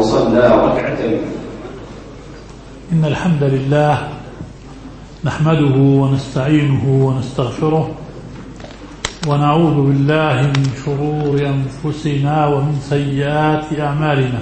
وصلى ركعتين. إن الحمد لله نحمده ونستعينه ونستغفره ونعوذ بالله من شرور أنفسنا ومن سيئات أعمالنا.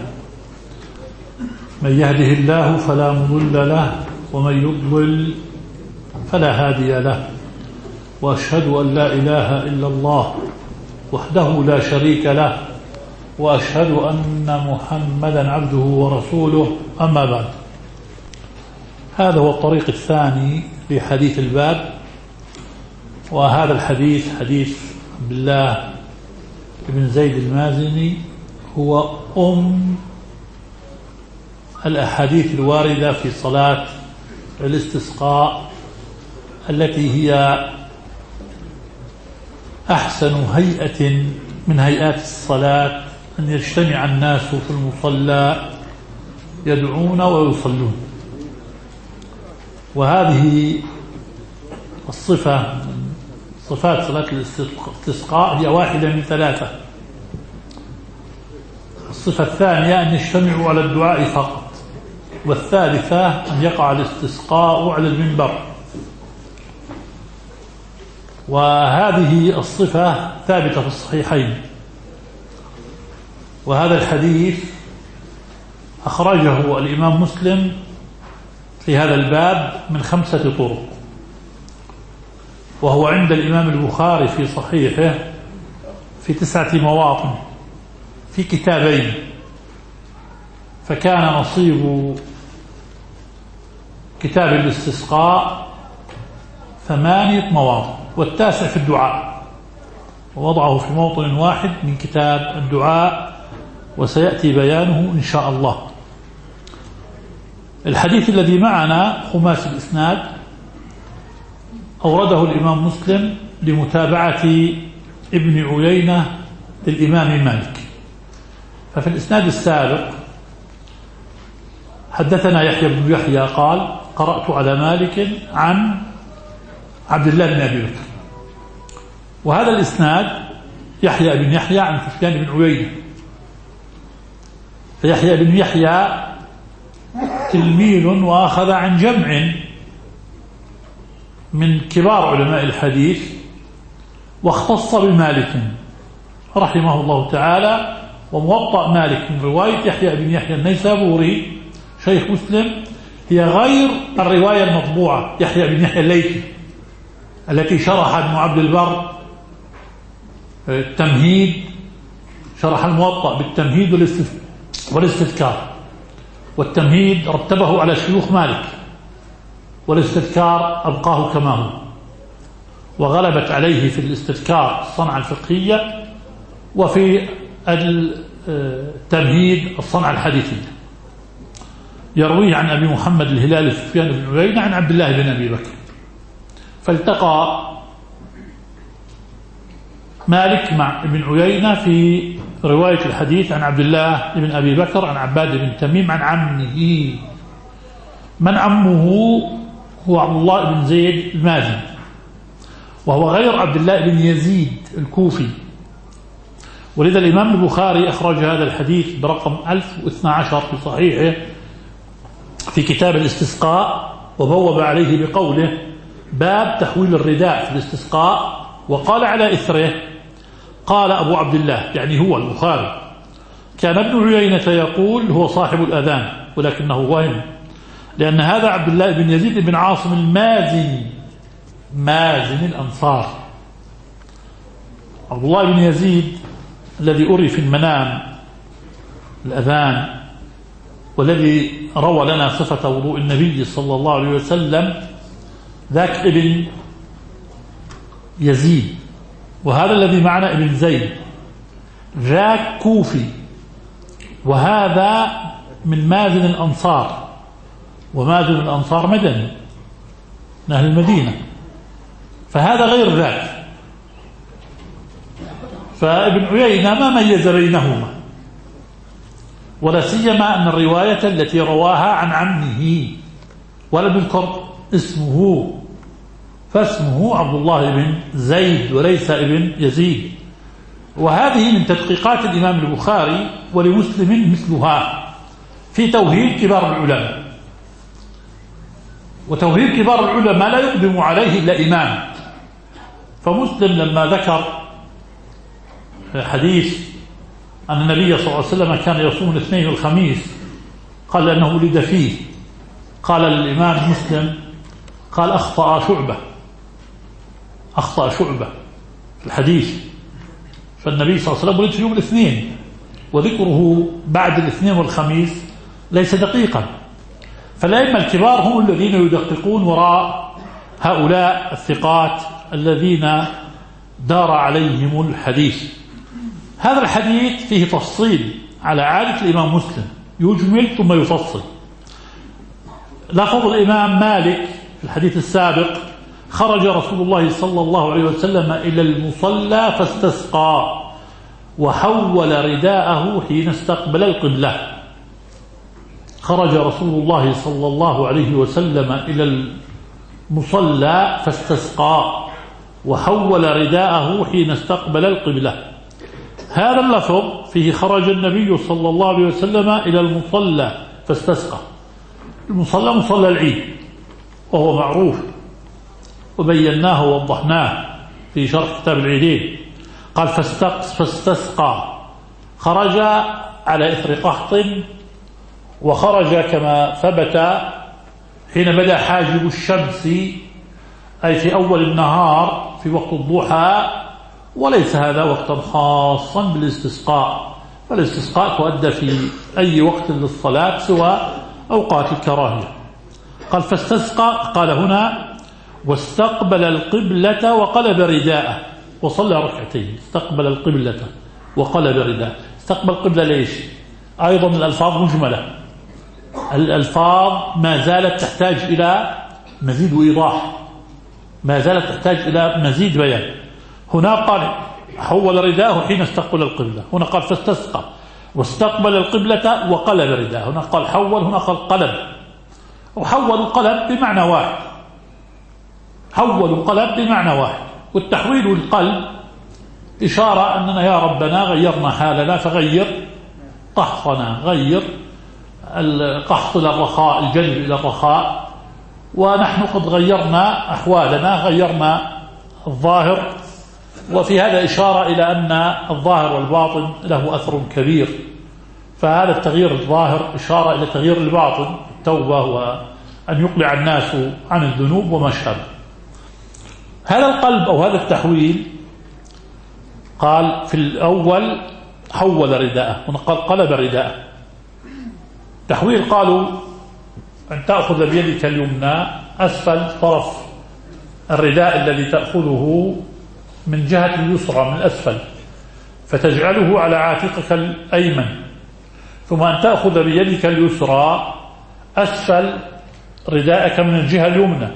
من يهده الله فلا مضل له ومن يضلل فلا هادي له، وأشهد أن لا إله إلا الله وحده لا شريك له، وأشهد أن محمدا عبده ورسوله. أما بعد، هذا هو الطريق الثاني لحديث الباب، وهذا الحديث حديث عبد الله بن زيد المازني، هو الأحاديث الواردة في صلاة الاستسقاء، التي هي أحسن هيئة من هيئات الصلاة، أن يجتمع الناس في المصلى يدعون ويصلون. وهذه الصفة من صفات صلاة الاستسقاء هي واحدة من ثلاثة. الصفة الثانية أن يجتمعوا على الدعاء فقط، والثالثة أن يقع الاستسقاء على المنبر. وهذه الصفة ثابتة في الصحيحين. وهذا الحديث أخرجه الإمام مسلم في هذا الباب من 5 طرق، وهو عند الإمام البخاري في صحيحه في 9 مواطن في كتابين، فكان نصيب كتاب الاستسقاء 8 مواطن، والتاسع في الدعاء، ووضعه في موطن واحد من كتاب الدعاء، وسيأتي بيانه إن شاء الله. الحديث الذي معنا خماس الإسناد، أورده الإمام مسلم لمتابعة ابن عيينة للإمام مالك. ففي الإسناد السابق حدثنا يحيى بن يحيى قال: قرأت على مالك عن عبد الله بن أبي بكر. وهذا الإسناد يحيى بن يحيى عن سفيان بن عيينة، فيحيى بن يحيى تلميذ وأخذ عن جمع من كبار علماء الحديث، واختص بمالك رحمه الله تعالى. وموطأ مالك من رواية يحيى بن يحيى النيسابوري شيخ مسلم هي غير الرواية المطبوعة يحيى بن يحيى الليثي التي شرح ابن عبد البر التمهيد، شرح الموطأ بالتمهيد والاستذكار. والتمهيد رتبه على شيوخ مالك، والاستذكار أبقاه كما هو، وغلبت عليه في الاستذكار الصنعة الفقهية، وفي التمهيد الصنعة الحديثية. يرويه عن أبي محمد الهلالي سفيان بن عيينة عن عبد الله بن أبي بكر. فالتقى مالك مع ابن عيينة في رواية الحديث عن عبد الله بن أبي بكر عن عباد بن تميم عن عمه. من عمه هو عبد الله بن زيد المازني، وهو غير عبد الله بن يزيد الكوفي. ولذا الإمام البخاري أخرج هذا الحديث برقم 1012 في صحيحه في كتاب الاستسقاء، وبوب عليه بقوله: باب تحويل الرداء في الاستسقاء. وقال على إثره: قال أبو عبد الله، يعني هو البخاري: كان ابن عيينة يقول هو صاحب الأذان، ولكنه وهم، لأن هذا عبد الله بن يزيد بن عاصم المازني مازن الأنصار. عبد الله بن يزيد الذي أري في المنام الأذان، والذي روى لنا صفة وضوء النبي صلى الله عليه وسلم، ذاك ابن يزيد. وهذا الذي معنا ابن زيد ذاك كوفي، وهذا من مازن الأنصار، ومازن الأنصار مدني من أهل المدينة، فهذا غير ذاك. فابن عيينة ما ميز بينهما، ولا سيما أن الرواية التي رواها عن عمه ولم يذكر اسمه، فاسمه عبد الله بن زيد وليس ابن يزيد. وهذه من تدقيقات الإمام البخاري، ولمسلم مثلها، في توهيم كبار العلماء، وتوهيم كبار العلماء لا يقدم عليه إلا إمام. فمسلم لما ذكر حديث أن النبي صلى الله عليه وسلم كان يصوم الاثنين والخميس، قال أنه ولد فيه، قال الإمام مسلم قال أخطأ شعبة في الحديث، فالنبي صلى الله عليه وسلم ولد في يوم الاثنين، وذكره بعد الاثنين والخميس ليس دقيقا. فالأئمة الكبار هم الذين يدققون وراء هؤلاء الثقات الذين دار عليهم الحديث. هذا الحديث فيه تفصيل على عادة الإمام مسلم، يجمل ثم يفصل. لفظ الإمام مالك في الحديث السابق: خرج رسول الله صلى الله عليه وسلم إلى المصلى فاستسقى وحول رداءه حين استقبل القبلة. خرج رسول الله صلى الله عليه وسلم إلى المصلى فاستسقى وحول رداءه حين استقبل القبلة. هذا اللفظ فيه خرج النبي صلى الله عليه وسلم إلى المصلى فاستسقى. المصلى مصلى العيد وهو معروف وبيناه ووضحناه في شرح كتاب العيدين. قال فاستسقى، خرج على إثر قحط، وخرج كما ثبت حين بدأ حاجب الشمس، أي في أول النهار في وقت الضحى، وليس هذا وقتا خاصا بالاستسقاء، فالاستسقاء تؤدى في أي وقت للصلاة سوى أوقات الكراهية. قال فاستسقى، قال هنا واستقبل القبلة وقلب رداءه وصلى ركعتين. استقبل القبلة وقلب رداءه. استقبل القبلة ليش؟ أيضا الألفاظ مجملة، الألفاظ ما زالت تحتاج إلى مزيد وإيضاح، ما زالت تحتاج إلى مزيد بيان. هنا قال حول رداءه حين استقبل القبلة، هنا قال فاستسقى واستقبل القبلة وقلب رداءه، هنا قال حول، هنا قال قلب. وحول القلب بمعنى واحد، حول القلب بمعنى واحد. والتحويل القلب إشارة أننا يا ربنا غيرنا حالنا فغير قحطنا، غير القحط إلى الرخاء، الجلب إلى الرخاء، ونحن قد غيرنا أحوالنا، غيرنا الظاهر. وفي هذا إشارة إلى أن الظاهر والباطن له أثر كبير، فهذا التغيير الظاهر إشارة إلى تغيير الباطن، التوبة وأن يقلع الناس عن الذنوب وما شابه. هذا القلب أو هذا التحويل قال في الأول حول رداءه، هنا قال قلب رداءه. تحويل قالوا أن تأخذ بيدك اليمنى أسفل طرف الرداء الذي تأخذه من جهة اليسرى من الأسفل، فتجعله على عاتقك الأيمن، ثم أن تأخذ بيدك اليسرى أسفل رداءك من الجهة اليمنى،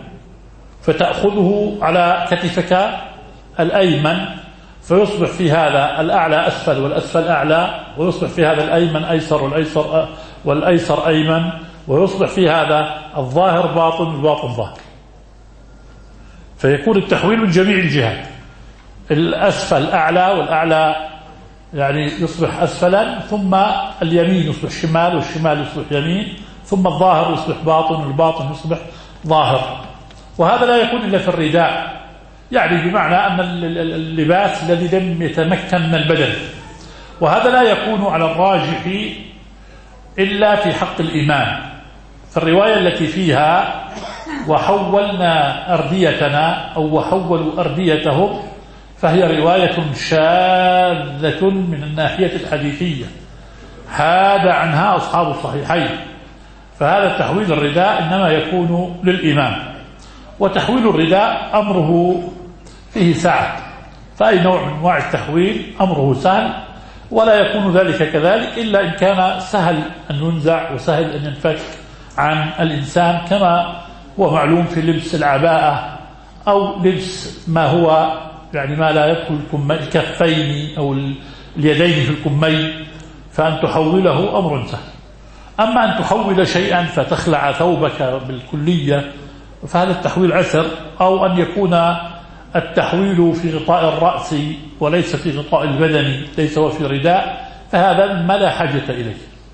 فتأخذه على كتفك الأيمن، فيصبح في هذا الأعلى أسفل والأسفل أعلى، ويصبح في هذا الأيمن أيسر والأيسر أيمن، ويصبح في هذا الظاهر باطن والباطن ظاهر. فيكون التحويل من جميع الجهات، الأسفل أعلى والأعلى يعني يصبح أسفلا، ثم اليمين يصبح شمال والشمال يصبح يمين، ثم الظاهر يصبح باطن والباطن يصبح ظاهر. وهذا لا يكون إلا في الرداء، يعني بمعنى أن اللباس الذي لم يتمكن من البدن، وهذا لا يكون على الراجح إلا في حق الإمام. فالرواية التي فيها وحولنا أرديتنا أو وحولوا أرديتهم فهي رواية شاذة من الناحية الحديثية، حاد عنها أصحاب الصحيحين. فهذا تحويل الرداء إنما يكون للإمام. وتحويل الرداء أمره فيه سعة، فأي نوع من أنواع التحويل أمره سهل، ولا يكون ذلك كذلك إلا إن كان سهل أن ينزع وسهل أن ينفك عن الإنسان، كما هو معلوم في لبس العباءة أو لبس ما هو يعني ما لا يدخل الكفين أو اليدين في الكمين، فأن تحوله أمر سهل. أما أن تحول شيئا فتخلع ثوبك بالكلية فهذا التحويل عسر، أو أن يكون التحويل في غطاء الرأس وليس في غطاء البدن، ليس هو في رداء، فهذا ما لا حاجة إليه.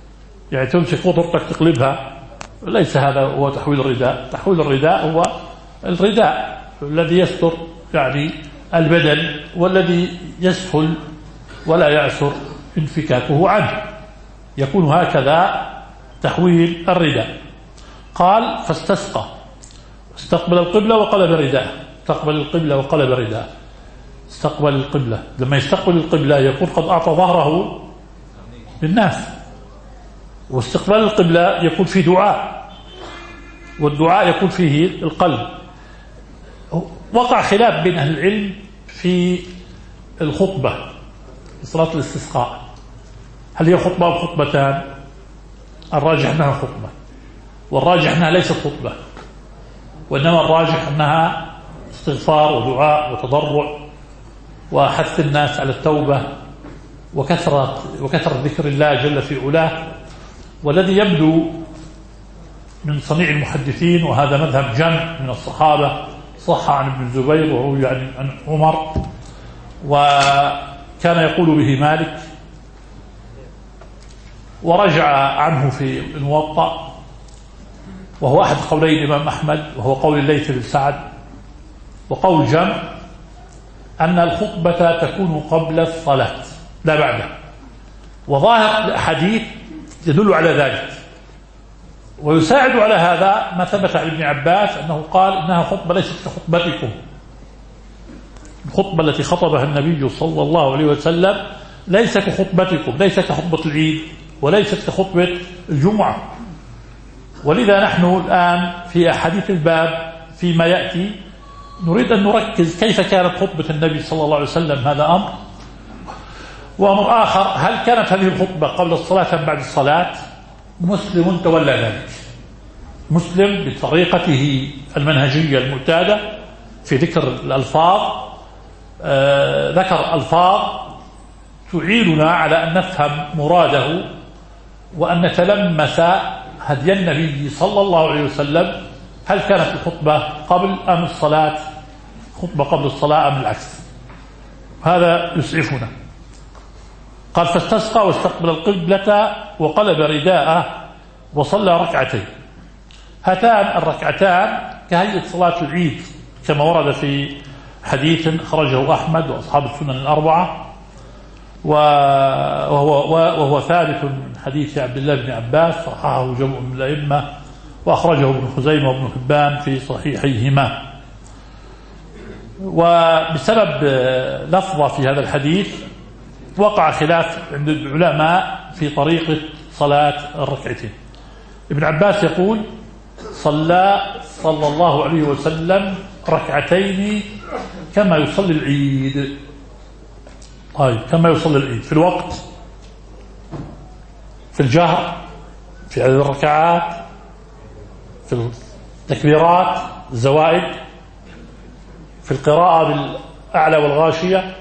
يعني تمسك خطرتك تقلبها، ليس هذا هو تحويل الرداء. تحويل الرداء هو الرداء الذي يستر يعني البدن، والذي يسهل ولا يعسر انفكاكه عنه، يكون هكذا تحويل الرداء. قال فاستسقى، استقبل القبلة وقلب رداءه، استقبل القبلة وقلب رداءه. استقبل القبلة، لما يستقبل القبلة يكون قد أعطى ظهره للناس، واستقبال القبلة يكون فيه دعاء، والدعاء يكون فيه القلب. وقع خلاف بين أهل العلم في الخطبة في صلاة الاستسقاء، هل هي خطبة أو خطبتان؟ الراجح أنها خطبة، والراجح أنها ليست خطبة، وإنما الراجح أنها استغفار ودعاء وتضرع وحث الناس على التوبة وكثرة ذكر الله جل في علاه. والذي يبدو من صنيع المحدثين، وهذا مذهب جمع من الصحابة، صح عن ابن الزبير وروي عن عمر، وكان يقول به مالك، ورجع عنه في الموطأ، وهو أحد قولي الإمام أحمد، وهو قول الليث بن سعد وقول جمع، أن الخطبة تكون قبل الصلاة لا بعدها. وظاهر الأحاديث يدل على ذلك، ويساعد على هذا ما ثبت عن ابن عباس أنه قال إنها خطبة ليست كخطبتكم. الخطبة التي خطبها النبي صلى الله عليه وسلم ليس كخطبتكم، ليس كخطبة العيد، وليست كخطبة الجمعة. ولذا نحن الآن في أحاديث الباب فيما يأتي نريد أن نركز كيف كانت خطبة النبي صلى الله عليه وسلم، هذا أمر. وأمر آخر، هل كانت هذه الخطبة قبل الصلاة أم بعد الصلاة؟ مسلم تولى ذلك، مسلم بطريقته المنهجية المعتادة في ذكر الألفاظ، ذكر ألفاظ تعيننا على أن نفهم مراده وأن نتلمس هدي النبي صلى الله عليه وسلم. هل كانت الخطبة قبل أم الصلاة، خطبة قبل الصلاة أم العكس؟ هذا يسعفنا. قال فاستسقى واستقبل القبلة وقلب رداءه وصلى ركعتين. هاتان الركعتان كهيئة صلاة العيد كما ورد في حديث خرجه أحمد وأصحاب السنن الأربعة، وهو ثابت من حديث عبد الله بن عباس، صححه جمع من الأئمة، وأخرجه ابن خزيمة وابن حبان في صحيحيهما. وبسبب لفظة في هذا الحديث وقع خلاف عند العلماء في طريقة صلاة الركعتين. ابن عباس يقول صلى الله عليه وسلم ركعتين كما يصلي العيد. طيب كما يصلي العيد في الوقت، في الجهر، في عدد الركعات، في التكبيرات، الزوائد، في القراءة بالأعلى والغاشية،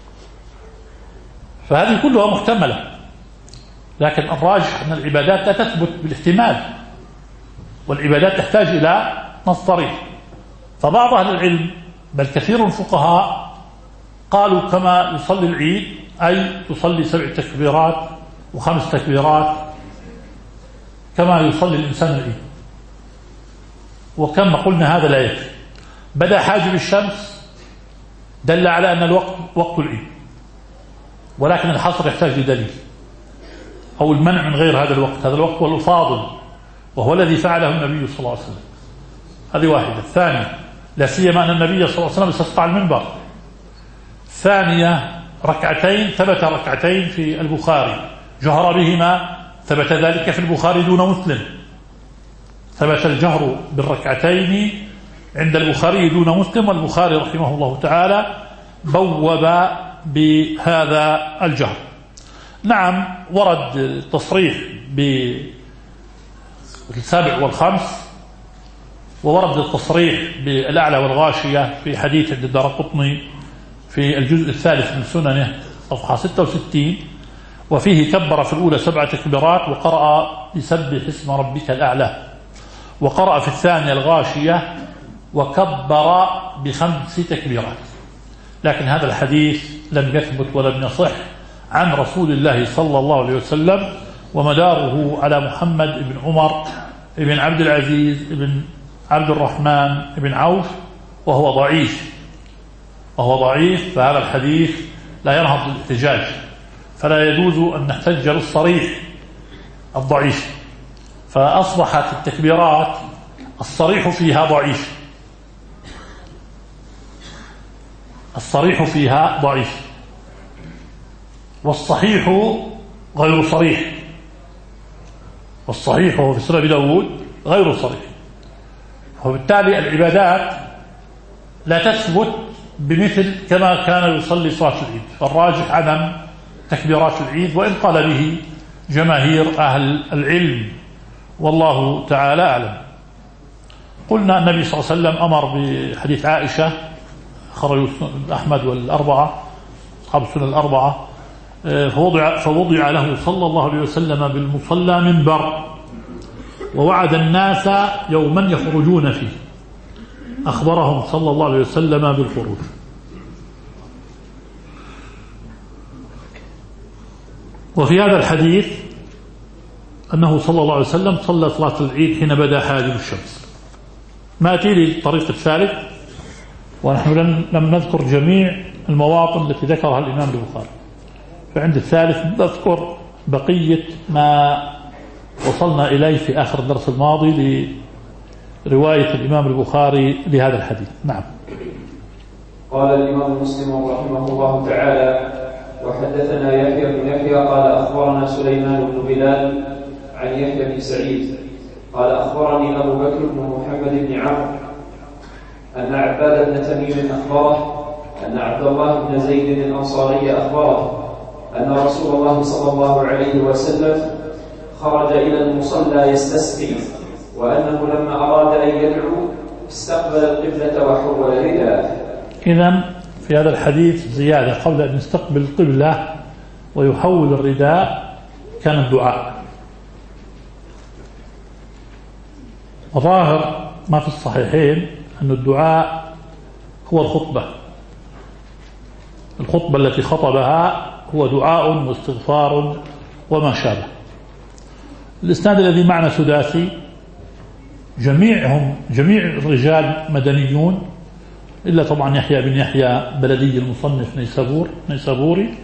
فهذه كلها محتملة. لكن الراجح أن العبادات لا تثبت بالاحتمال، والعبادات تحتاج إلى نص صريح. فبعض أهل العلم بل كثير من الفقهاء قالوا كما يصلي العيد، أي تصلي 7 تكبيرات و5 تكبيرات كما يصلي الإنسان العيد. وكما قلنا هذا لا يكفي، بدأ حاجب الشمس دل على أن الوقت وقت العيد، ولكن الحصر يحتاج لدليل أو المنع من غير هذا الوقت. هذا الوقت هو الفاضل، وهو الذي فعله النبي صلى الله عليه وسلم. هذه واحدة. الثانية، لا سيما أن النبي صلى الله عليه وسلم استسقى على المنبر. ثانية، ركعتين، ثبت ركعتين في البخاري جهر بهما، ثبت ذلك في البخاري دون مسلم. ثبت الجهر بالركعتين عند البخاري دون مسلم، والبخاري رحمه الله تعالى بوب بهذا الجهر. نعم ورد تصريح بالسابع والخمس، وورد التصريح بالأعلى والغاشية في حديث عند الدارقطني في الجزء الثالث من سننه صفحة 66، وفيه كبر في الأولى 7 تكبيرات وقرأ بسبح اسم ربك الأعلى، وقرأ في الثانية الغاشية وكبر ب5 تكبيرات. لكن هذا الحديث لم يثبت ولم يصح عن رسول الله صلى الله عليه وسلم، ومداره على محمد بن عمر بن عبد العزيز بن عبد الرحمن بن عوف، وهو ضعيف، فهذا الحديث لا ينهض للاحتجاج، فلا يجوز أن نحتج بالصريح الضعيف، فأصبحت التكبيرات الصريح فيها ضعيف، والصحيح غير صريح، والصحيح وهو في سنن أبي داود غير صريح، وبالتالي العبادات لا تثبت بمثل كما كان يصلي صلاة العيد، فالراجح عدم تكبيرات العيد، وإن قال به جماهير أهل العلم، والله تعالى أعلم. قلنا النبي صلى الله عليه وسلم أمر بحديث عائشة خرج أحمد والأربعة أصحاب السنن الأربعة، فوضع له صلى الله عليه وسلم بالمصلى منبر، ووعد الناس يوما يخرجون فيه، أخبرهم صلى الله عليه وسلم بالخروج. وفي هذا الحديث أنه صلى الله عليه وسلم صلى صلاة العيد حين بدا حاجب الشمس. ما أتي للطريق الثالث، ونحن لم نذكر جميع المواطن التي ذكرها الإمام البخاري، فعند الثالث نذكر بقية ما وصلنا إليه في آخر الدرس الماضي لرواية الإمام البخاري لهذا الحديث. نعم. قال الإمام مسلم رحمه الله تعالى: وحدثنا يحيى بن يحيى قال أخبرنا سليمان بن بلال عن يحيى بن سعيد قال أخبرني أبو بكر بن محمد بن عمرو أن عباد بن تميم أخبره أن عبد الله بن زيد الأنصاري أخبره أن رسول الله صلى الله عليه وسلم خرج إلى المصلى يستسقي، وأنه لما أراد أن يدعو استقبل القبلة وحول رداءه. إذن في هذا الحديث زيادة، قبل أن يستقبل القبلة ويحول الرداء كان الدعاء. وظاهر ما في الصحيحين أن الدعاء هو الخطبة التي خطبها هو دعاء واستغفار وما شابه. الإسناد الذي معنا سداسي، جميع الرجال مدنيون، إلا طبعا يحيى بن يحيى بلدي المصنف نيسابوري.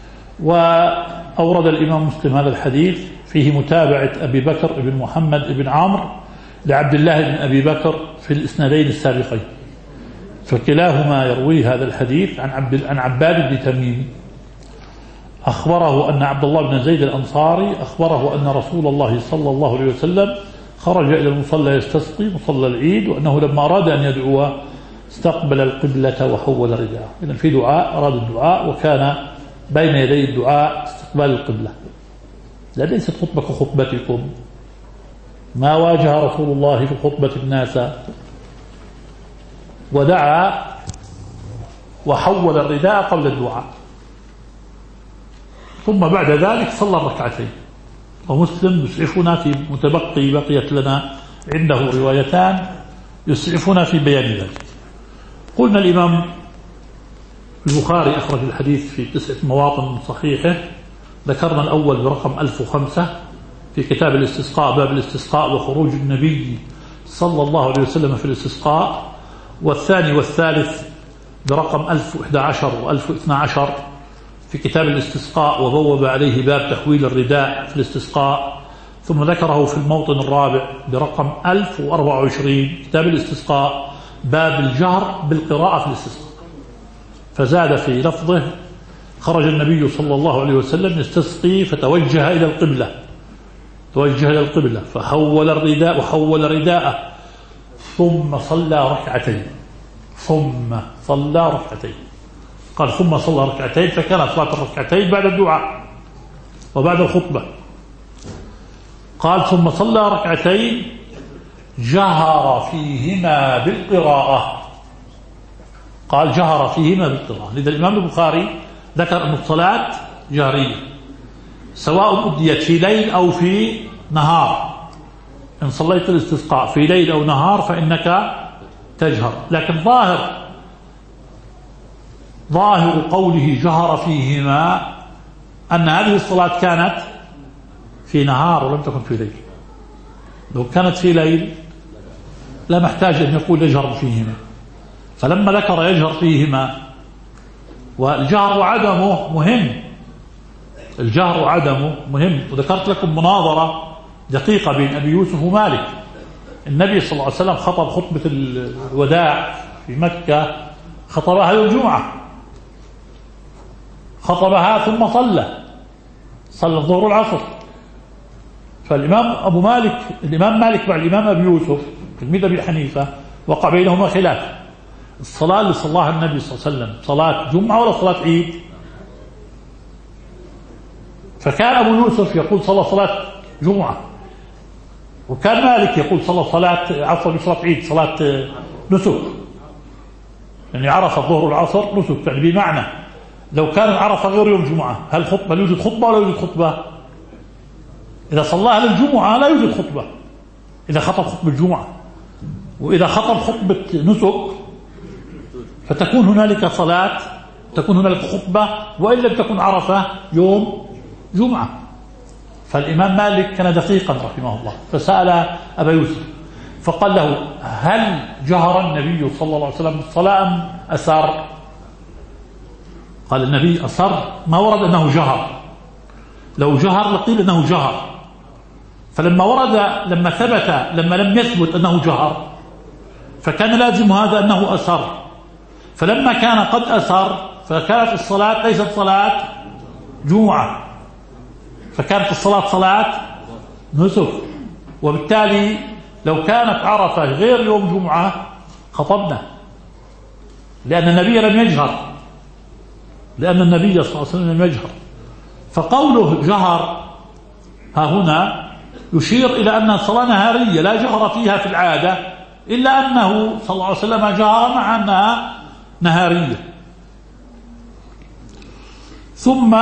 وأورد الإمام مسلم هذا الحديث فيه متابعة أبي بكر بن محمد بن عمرو لعبد الله بن أبي بكر في الإسنادين السابقين، فكلاهما يروي هذا الحديث عن عباد بن تميم أخبره أن عبد الله بن زيد الأنصاري أخبره أن رسول الله صلى الله عليه وسلم خرج إلى المصلى يستسقي مصلى العيد، وأنه لما أراد أن يدعو استقبل القبلة وحول رداءه. إذن في دعاء، أراد الدعاء، وكان بين يدي الدعاء استقبال القبلة. لا، ليست خطبة كخطبتكم، ما واجه رسول الله في خطبة الناس، ودعا وحول الرداء قبل الدعاء، ثم بعد ذلك صلى الركعتين. ومسلم يسعفنا في بقيت لنا عنده روايتان يسعفنا في بيان ذلك. قلنا الإمام البخاري أخرج الحديث في 9 مواطن من صحيحه، ذكرنا الأول برقم 1005 في كتاب الاستسقاء، باب الاستسقاء وخروج النبي صلى الله عليه وسلم في الاستسقاء، والثاني والثالث برقم 1011 و1012 في كتاب الاستسقاء، وبوب عليه باب تحويل الرداء في الاستسقاء، ثم ذكره في الموطن الرابع برقم 1024 كتاب الاستسقاء باب الجهر بالقراءة في الاستسقاء، فزاد في لفظه: خرج النبي صلى الله عليه وسلم يستسقي فتوجه إلى القبلة فحول الرداء وحول رداءه ثم صلى ركعتين. قال ثم صلى ركعتين، فكانت صلاة الركعتين بعد الدعاء وبعد الخطبة. قال ثم صلى ركعتين جهر فيهما بالقراءة. لذا الإمام البخاري ذكر أن الصلاة جهرية، سواء أديت في ليل أو في نهار. إن صليت الاستسقاء في ليل أو نهار فإنك تجهر، لكن ظاهر قوله جهر فيهما أن هذه الصلاة كانت في نهار ولم تكن في ليل. لو كانت في ليل لا محتاج أن يقول يجهر فيهما، فلما ذكر يجهر فيهما، والجهر وعدمه مهم، الجهر وعدمه مهم. وذكرت لكم مناظرة دقيقة بين أبي يوسف ومالك. النبي صلى الله عليه وسلم خطب خطبة الوداع في مكة، خطبها يوم الجمعة، خطبها ثم صلى الظهر والعصر. فالإمام أبو مالك، الإمام مالك مع الإمام أبي يوسف تلميذ أبي حنيفة وقع بينهما خلاف. الصلاة اللي صلاها النبي صلى الله عليه وسلم صلاة جمعة ولا صلاة عيد؟ فكان أبو يوسف يقول صلاة جمعة، وكان مالك يقول صلاة عيد، صلاة نسك، يعني عرف الظهر والعصر نسك، يعني بمعنى لو كان عرف غير يوم جمعة هل يوجد خطبة ولا يوجد خطبة؟ إذا صلاها للجمعة لا يوجد خطبة، إذا خطب خطبة الجمعة. وإذا خطب خطبة نسك فتكون هنالك صلاة، تكون هنالك خطبة، وإن لم تكن عرفة يوم جمعة. فالإمام مالك كان دقيقا رحمه الله، فسأل أبا يوسف فقال له هل جهر النبي صلى الله عليه وسلم بالصلاة أم أسر؟ قال النبي أسر، ما ورد أنه جهر، لو جهر لقيل أنه جهر. لما ثبت، لما لم يثبت أنه جهر فكان لازم هذا أنه أسر. فلما كان قد أسر فكانت الصلاة ليست صلاة جمعة، فكانت الصلاة صلاة نسك. وبالتالي لو كانت عرفة غير يوم جمعة خطبنا، لأن النبي لم يجهر، لأن النبي صلى الله عليه وسلم لم يجهر. فقوله جهر ها هنا يشير إلى أنها صلاة نهارية لا جهر فيها في العادة، إلا أنه صلى الله عليه وسلم جهر مع أنها نهارية. ثم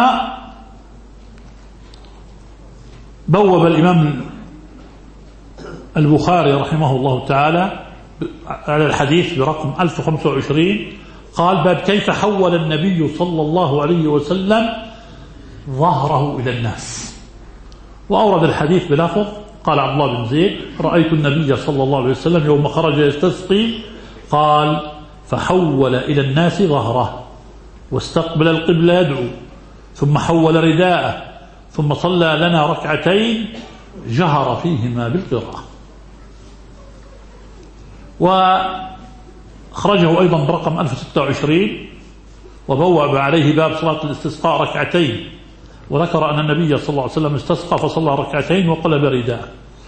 بوب الإمام البخاري رحمه الله تعالى على الحديث برقم 1025، قال باب كيف حول النبي صلى الله عليه وسلم ظهره إلى الناس. وأورد الحديث بلفظ قال عبد الله بن زيد رأيت النبي صلى الله عليه وسلم يوم خرج يستسقي قال فحول إلى الناس ظهره واستقبل القبلة يدعو، ثم حول رداءه، ثم صلى لنا ركعتين جهر فيهما بالقراءة. وأخرجه أيضا برقم 1026 وبوب عليه باب صلاة الاستسقاء ركعتين، وذكر أن النبي صلى الله عليه وسلم استسقى فصلى ركعتين وقلب رداءه.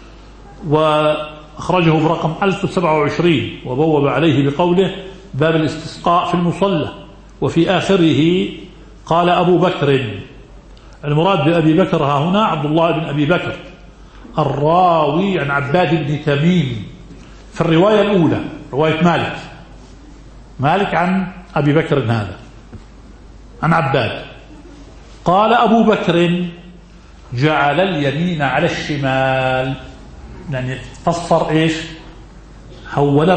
وأخرجه برقم 1027 وبوب عليه بقوله باب الاستسقاء في المصلى. وفي آخره قال أبو بكر، المراد بأبي بكر ها هنا عبد الله بن أبي بكر الراوي عن عباد بن تميم في الرواية الأولى، رواية مالك عن أبي بكر هذا عن عباد. قال أبو بكر جعل اليمين على الشمال، يعني فسر إيش؟ حول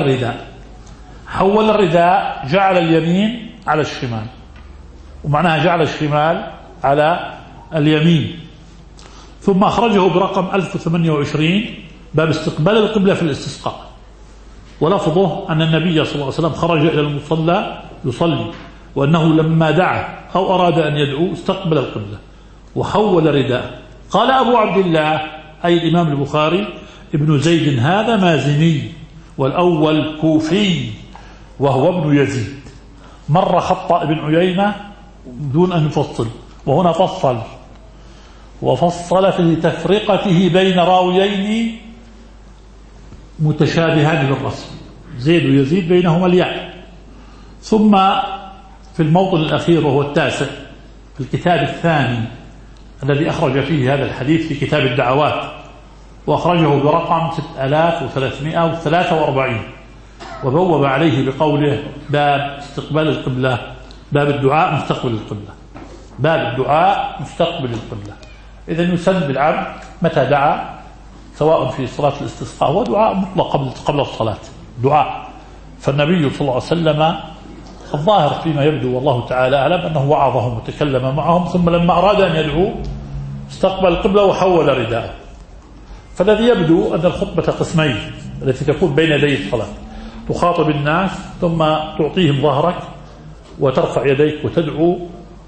الرداء جعل اليمين على الشمال، ومعناها جعل الشمال على اليمين. ثم أخرجه برقم 1028 باب استقبال القبلة في الاستسقاء، ولفظه أن النبي صلى الله عليه وسلم خرج إلى المصلى يصلي، وأنه لما دعا أو أراد أن يدعو استقبل القبلة وحول رداء. قال أبو عبد الله أي الإمام البخاري ابن زيد هذا مازني، والأول كوفي وهو ابن يزيد. مر خطأ ابن عيينة دون أن يفصل، وهنا وفصل في تفرقته بين راويين متشابهان بالرسم، زيد ويزيد بينهما الياء. ثم في الموطن الأخير وهو التاسع في الكتاب الثاني الذي أخرج فيه هذا الحديث في كتاب الدعوات، وأخرجه برقم 6343 وبوب عليه بقوله باب استقبال القبلة، باب الدعاء مستقبل القبلة، باب الدعاء مستقبل القبلة. إذن يسن بالعبد متى دعا سواء في صلاة الاستسقاء هو دعاء مطلق قبل الصلاة دعاء. فالنبي صلى الله عليه وسلم الظاهر فيما يبدو والله تعالى أعلم أنه وعظهم وتكلم معهم، ثم لما أراد أن يدعو استقبل القبلة وحول رداءه. فالذي يبدو أن الخطبة قسمين التي تكون بين يدي الصلاة، تخاطب الناس ثم تعطيهم ظهرك وترفع يديك وتدعو،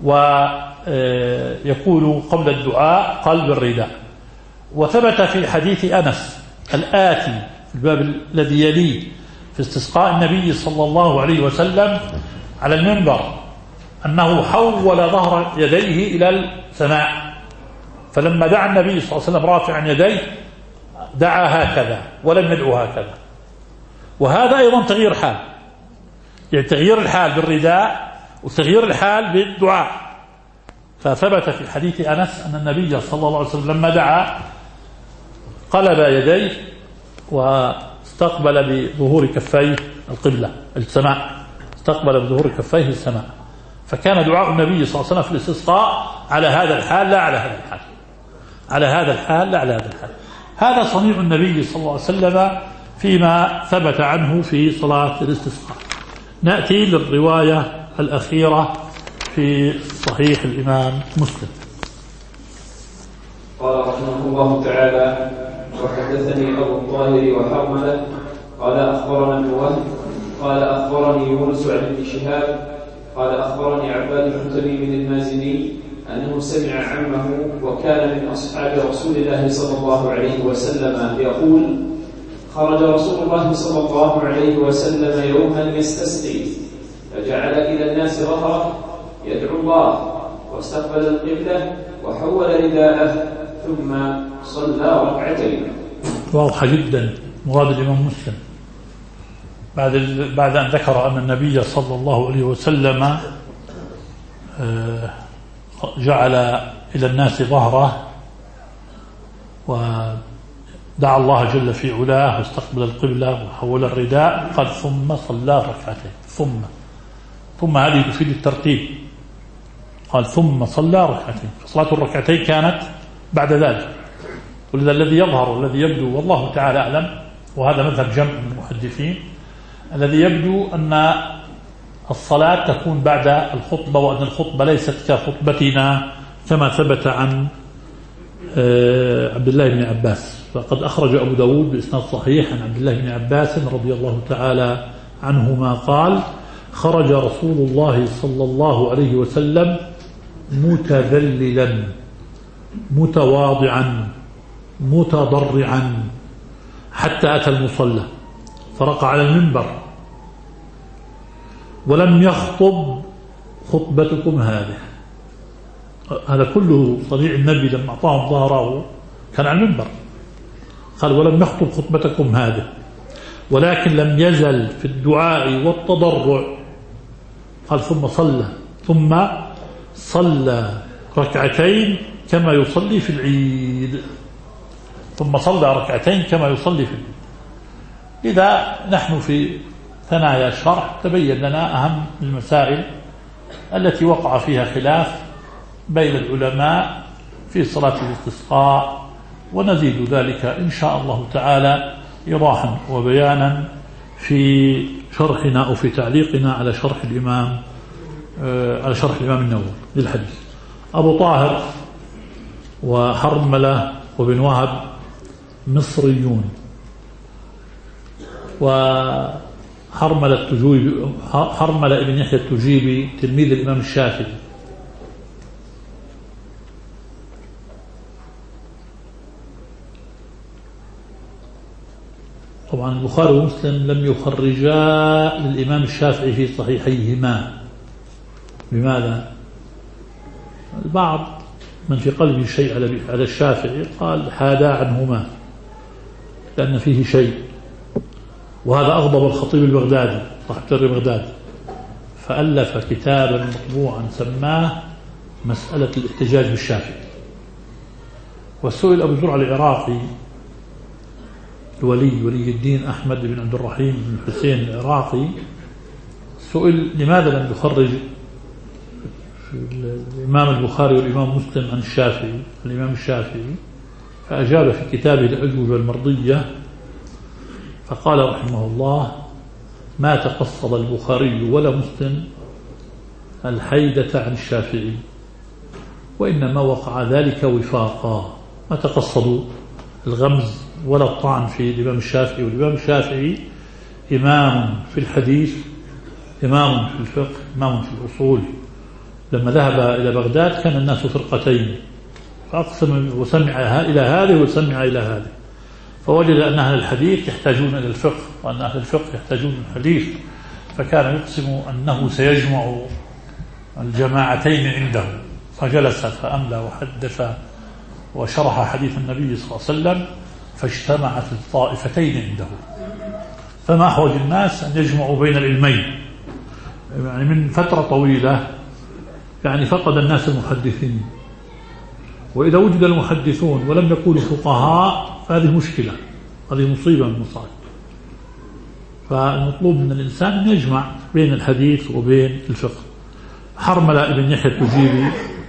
ويقول قبل الدعاء قلب الرداء. وثبت في حديث أنس الآتي في الباب الذي يليه في استسقاء النبي صلى الله عليه وسلم على المنبر أنه حول ظهر يديه إلى السماء، فلما دعا النبي صلى الله عليه وسلم رافعا يديه دعا هكذا ولم يدعو هكذا. وهذا أيضا تغيير حال، يعني تغيير الحال بالرداء وتغيير الحال بالدعاء. فثبت في حديث أنس أن النبي صلى الله عليه وسلم لما دعا قلب يديه واستقبل بظهور كفيه القبلة السماء، استقبل بظهور كفيه السماء. فكان دعاء النبي صلى الله عليه وسلم في الاستسقاء على هذا الحال لا على هذا الحال، على هذا الحال لا على هذا الحال. هذا صنيع النبي صلى الله عليه وسلم فيما ثبت عنه في صلاة الاستسقاء. نأتي للرواية الأخيرة في صحيح الإمام مسلم. قال رحمه الله تعالى: وحدثني أبو الطاهر وحرملة قال أخبرنا ابن وهب قال أخبرني يونس عن ابن شهاب قال أخبرني عباد بن تميم المازني أنه سمع عمه وكان من أصحاب رسول الله صلى الله عليه وسلم يقول: خرج رسول الله صلى الله عليه وسلم يوما يستسقي فجعل إلى الناس ظهره يدعو الله واستقبل القبلة وحول رداءه ثم صلى ركعتين. واضحة جدا مراد الإمام مسلم بعد أن ذكر أن النبي صلى الله عليه وسلم جعل إلى الناس ظهره ودعا الله جل في علاه واستقبل القبلة وحول الرداء، قال ثم صلى ركعتين. ثم هذه تفيد الترتيب، قال ثم صلى ركعتين، فصلاة الركعتين كانت بعد ذلك. ولذا الذي يظهر والذي يبدو والله تعالى أعلم، وهذا مذهب جمع من المحدثين، الذي يبدو أن الصلاة تكون بعد الخطبة، وأن الخطبة ليست كخطبتنا كما ثبت عن عبد الله بن عباس. فقد أخرج أبو داود بإسناد صحيح عن عبد الله بن عباس رضي الله تعالى عنهما قال: خرج رسول الله صلى الله عليه وسلم متذللا متواضعا متضرعا حتى أتى المصلى فرقع على المنبر ولم يخطب خطبتكم هذه. هذا كله صنيع النبي لما أعطاهم ظهره كان على المنبر، قال: ولم يخطب خطبتكم هذه، ولكن لم يزل في الدعاء والتضرع. قال: ثم صلى ركعتين كما يصلي في العيد. ثم صلى ركعتين كما يصلي في العيد. إذا نحن في ثنايا الشرح تبين لنا أهم المسائل التي وقع فيها خلاف بين العلماء في صلاة الاستسقاء، ونزيد ذلك إن شاء الله تعالى إيضاحا وبيانا في شرحنا أو في تعليقنا على شرح الإمام النووي للحديث. أبو طاهر وحرملة وابن وهب مصريون، وحرملة ابن يحيى التجيبي تلميذ الإمام الشافعي. طبعا البخاري ومسلم لم يخرجا للإمام الشافعي في صحيحيهما. لماذا؟ البعض من في قلبه شيء على الشافعي قال حادا عنهما لأن فيه شيء، وهذا أغضب الخطيب البغدادي صاحب ترى بغداد، فألف كتابا مطبوعا سماه مسألة الاحتجاج بالشافعي. والسئل أبو زرع العراقي ولي الدين أحمد بن عبد الرحيم بن حسين العراقي، سئل لماذا لم يخرج الإمام البخاري والإمام مسلم عن الإمام الشافعي، فأجاب في كتابه الأجوبة المرضية فقال رحمه الله: ما تقصد البخاري ولا مسلم الحيدة عن الشافعي، وإنما وقع ذلك وفاقا، ما تقصدوا الغمز ولا الطعن في الإمام الشافعي. والإمام الشافعي إمام في الحديث، إمام في الفقه، إمام في الأصول. لما ذهب إلى بغداد كان الناس فرقتين، فأقسم وسمع إلى هذه وسمع إلى هذه، فوجد أن أهل الحديث يحتاجون إلى الفقه وأن أهل الفقه يحتاجون إلى الحديث، فكان يقسم أنه سيجمع الجماعتين عنده. فجلس فأملى وحدث وشرح حديث النبي صلى الله عليه وسلم، فاجتمعت الطائفتين عنده. فما أحوج الناس أن يجمعوا بين العلمين، يعني من فترة طويلة يعني فقد الناس المحدثين، وإذا وجد المحدثون ولم يكونوا فقهاء فهذه مشكلة، هذه مصيبة من المصائب. فالمطلوب من الإنسان أن يجمع بين الحديث وبين الفقه. حرملة بن يحيى التجيبي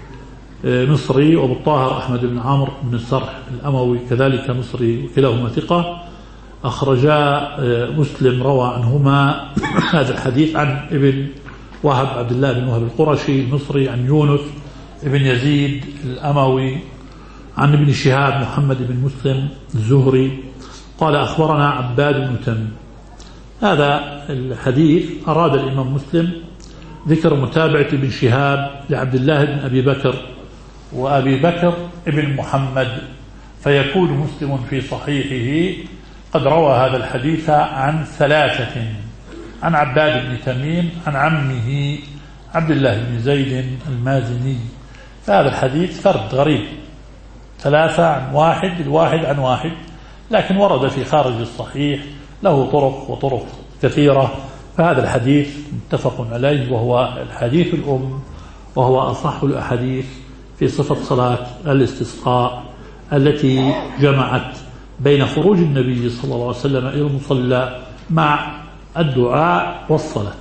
مصري، وابو الطاهر أحمد بن عمرو بن السرح الأموي كذلك مصري، وكلاهما ثقة. أخرجا مسلم روى عنهما هذا الحديث عن ابن وهب عبد الله بن وهب القرشي المصري، عن يونس بن يزيد الأموي، عن ابن شهاب محمد بن مسلم الزهري قال أخبرنا عباد بن تميم. هذا الحديث أراد الإمام مسلم ذكر متابعة ابن شهاب لعبد الله بن أبي بكر وأبي بكر ابن محمد، فيكون مسلم في صحيحه قد روى هذا الحديث عن ثلاثة: عن عباد بن تميم، عن عمه عبد الله بن زيد المازني. فهذا الحديث فرد غريب، ثلاثة عن واحد، الواحد عن واحد، لكن ورد في خارج الصحيح له طرق وطرق كثيرة. فهذا الحديث متفق عليه، وهو الحديث الأم، وهو أصح الأحاديث في صفة صلاة الاستسقاء التي جمعت بين خروج النبي صلى الله عليه وسلم إلى المصلى مع الدعاء والصلاة.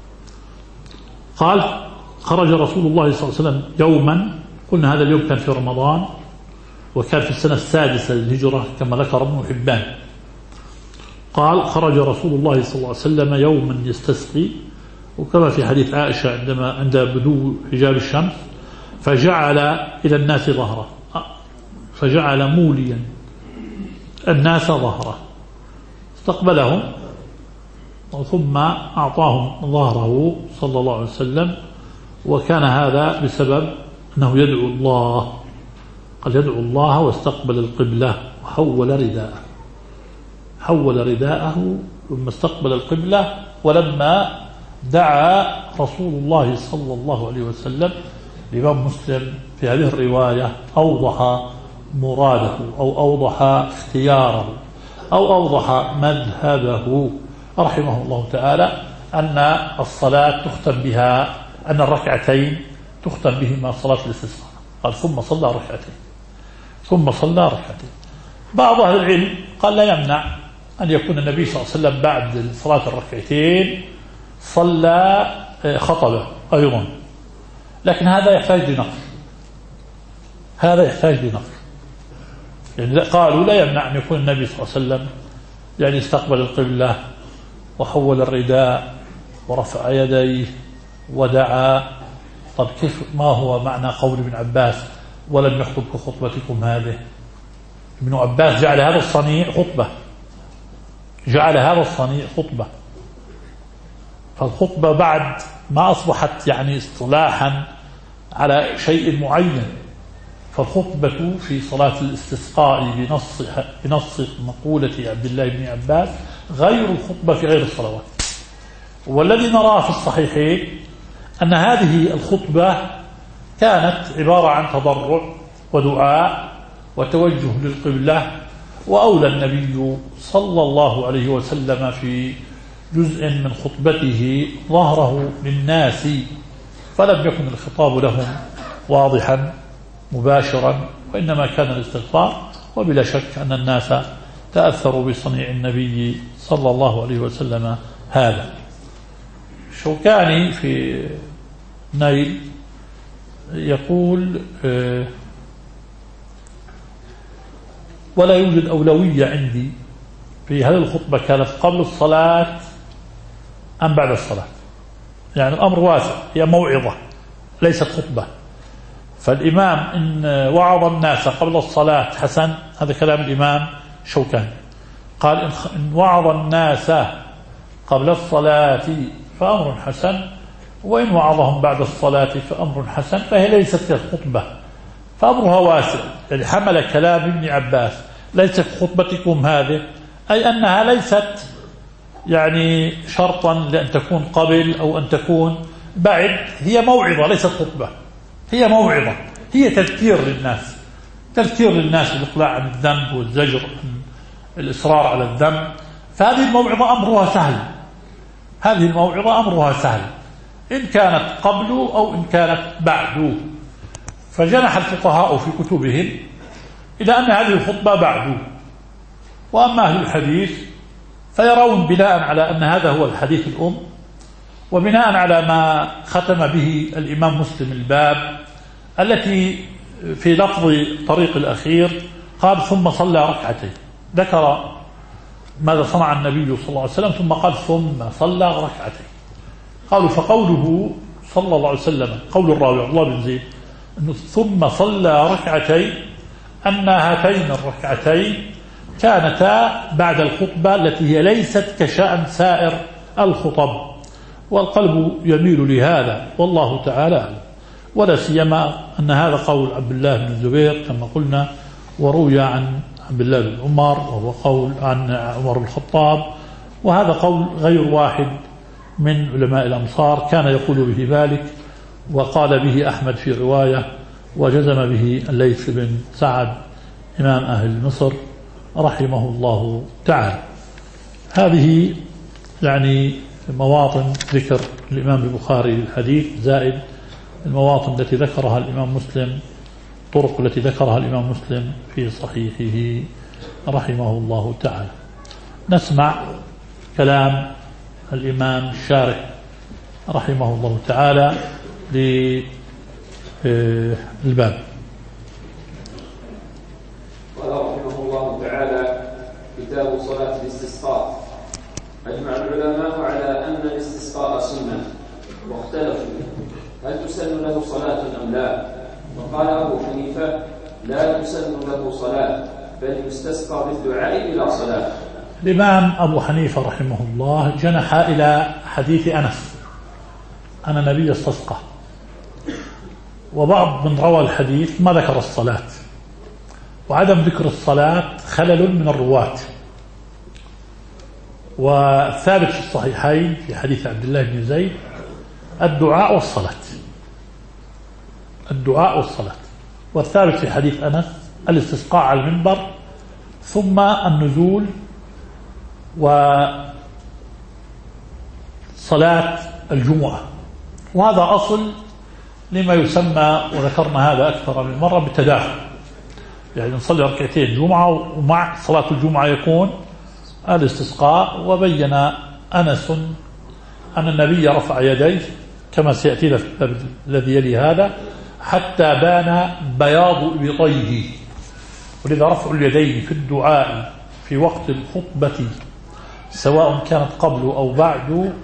قال: خرج رسول الله صلى الله عليه وسلم يوما، قلنا هذا اليوم كان في رمضان، وكان في السنة السادسة للهجرة كما ذكر ابن حبان. قال: خرج رسول الله صلى الله عليه وسلم يوما يستسقي، وكما في حديث عائشة عند بدو حجاب الشمس، فجعل إلى الناس ظهره، فجعل موليا الناس ظهره، استقبلهم ثم أعطاهم ظهره صلى الله عليه وسلم. وكان هذا بسبب أنه يدعو الله، قال يدعو الله واستقبل القبلة وحول رداءه، حول رداءه ثم استقبل القبلة. ولما دعا رسول الله صلى الله عليه وسلم، الإمام مسلم في هذه الرواية أوضح مراده أو أوضح اختياره أو أوضح مذهبه رحمه الله تعالى، أن الصلاة تختم بها، أن الركعتين تختم بهما صلاة الاستسقاء. قال: ثم صلى ركعتين، ثم صلى ركعتين. بعض أهل العلم قال لا يمنع أن يكون النبي صلى الله عليه وسلم بعد صلاة الركعتين صلى خطبة أيضا، لكن هذا يحتاج لنقل، هذا يحتاج لنقل. يعني قالوا لا يمنع أن يكون النبي صلى الله عليه وسلم يعني استقبل القبلة وحول الرداء ورفع يديه ودعا. طب كيف، ما هو معنى قول ابن عباس ولم يخطب كخطبتكم هذه؟ ابن عباس جعل هذا الصنيع خطبة، جعل هذا الصنيع خطبة. فالخطبة بعد ما أصبحت يعني اصطلاحا على شيء معين، فالخطبة في صلاة الاستسقاء بنص مقولة عبد الله بن عباس غير الخطبة في غير الصلوات. والذي نراه في الصحيحين أن هذه الخطبة كانت عبارة عن تضرع ودعاء وتوجه للقبلة، وأولى النبي صلى الله عليه وسلم في جزء من خطبته ظهره للناس، فلم يكن الخطاب لهم واضحا مباشرا، وإنما كان الاستغفار. وبلا شك أن الناس تأثروا بصنيع النبي صلى الله عليه وسلم هذا. شوكاني في نيل يقول: ولا يوجد أولوية عندي في هذه الخطبة كانت قبل الصلاة أم بعد الصلاة، يعني الأمر واسع، هي موعظة ليست خطبة. فالإمام إن وعظ الناس قبل الصلاة حسن، هذا كلام الإمام شوكاني، قال إن وعظ الناس قبل الصلاة فأمر حسن، وإن وعظهم بعد الصلاة فأمر حسن، فهي ليست كخطبة، فأمرها واسع. يعني حمل كلام ابن عباس ليس كخطبتكم هذه، أي أنها ليست يعني شرطا لأن تكون قبل أو أن تكون بعد، هي موعظة ليست خطبة، هي موعظة، هي تذكير للناس، تذكير للناس بالإقلاع عن الذنب والزجر عن الإصرار على الذنب. فهذه الموعظة أمرها سهل، هذه الموعظة أمرها سهل إن كانت قبل أو إن كانت بعد. فجنح الفقهاء في كتبهم إلى أن هذه الخطبة بعد. وأما أهل الحديث فيرون بناء على أن هذا هو الحديث الأم، وبناء على ما ختم به الإمام مسلم الباب التي في لفظ طريق الأخير قال ثم صلى ركعتين، ذكر ماذا صنع النبي صلى الله عليه وسلم ثم قال ثم صلى ركعتين. قالوا فقوله صلى الله عليه وسلم، قول الراوي عبد الله بن زيد أنه ثم صلى ركعتين، أن هاتين الركعتين كانتا بعد الخطبة التي هي ليست كشأن سائر الخطب، والقلب يميل لهذا والله تعالى أعلم. ولا سيما أن هذا قول عبد الله بن الزبير كما قلنا، وروي عن عبد الله بن عمر، وهو قول عن عمر بن الخطاب، وهذا قول غير واحد من علماء الأمصار كان يقول به ذلك، وقال به أحمد في رواية، وجزم به الليث بن سعد إمام أهل مصر رحمه الله تعالى. هذه يعني مواطن ذكر الإمام البخاري للحديث، زائد المواطن التي ذكرها الإمام مسلم، طرق التي ذكرها الإمام مسلم في صحيحه رحمه الله تعالى. نسمع كلام الإمام الشارح رحمه الله تعالى للباب. قال رحمه الله تعالى: كتاب صلاة الاستسقاء. أجمع العلماء على أن الاستسقاء سنة، واختلفوا هل تسن له صلاة أم لا. وقال أبو حنيفة: لا تسن له صلاة، بل يستسقى بالدعاء بلا صلاة. الإمام أبو حنيفة رحمه الله جنح إلى حديث أنس أن النبي استسقى، وبعض من روى الحديث ما ذكر الصلاة، وعدم ذكر الصلاة خلل من الرواة. والثابت في الصحيحين في حديث عبد الله بن زيد الدعاء والصلاة، الدعاء والصلاة. والثابت في حديث أنس الاستسقاء على المنبر ثم النزول وصلاة الجمعة. وهذا أصل لما يسمى، وذكرنا هذا أكثر من مرة، بالتداخل. يعني نصلي ركعتين جمعة ومع صلاة الجمعة يكون الاستسقاء. وبين أنس أن النبي رفع يديه كما سيأتينا في الباب الذي يلي هذا حتى بان بياض إبطيه. ولذا رفع اليدين في الدعاء في وقت الخطبة سواء كانت قبل أو بعد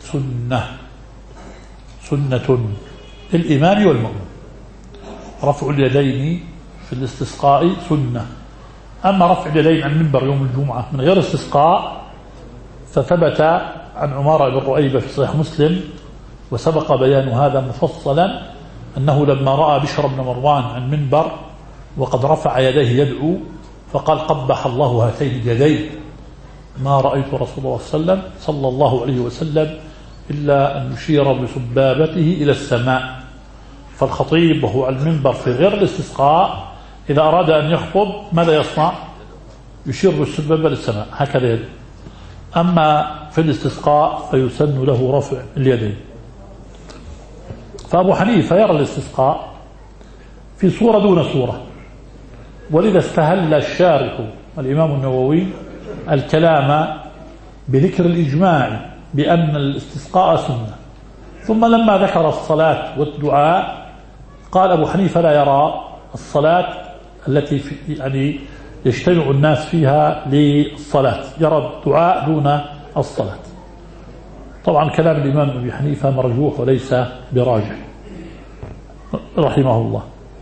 سنة للإمام والمأموم. رفع اليدين في الاستسقاء سنة. أما رفع اليدين عن منبر يوم الجمعة من غير استسقاء فثبت عن عمارة بن رؤيبة في صحيح مسلم، وسبق بيان هذا مفصلا، أنه لما رأى بشر بن مروان عن منبر وقد رفع يديه يدعو فقال: قبح الله هاتين اليدين، ما رأيت رسول الله صلى الله عليه وسلم إلا أن يشير بسبابته إلى السماء. فالخطيب وهو على المنبر في غير الاستسقاء إذا أراد أن يخطب ماذا يصنع؟ يشير بالسبابة للسماء هكذا يد. أما في الاستسقاء فيسن له رفع اليدين. فأبو حنيفة يرى الاستسقاء في صورة دون صورة، ولذا استهل الشارح الإمام النووي الكلام بذكر الإجماع بأن الاستسقاء سنة، ثم لما ذكر الصلاة والدعاء قال أبو حنيفة لا يرى الصلاة التي يعني يجتمع الناس فيها للصلاة، يرى الدعاء دون الصلاة. طبعا كلام الإمام أبي حنيفة مرجوح وليس براجح رحمه الله.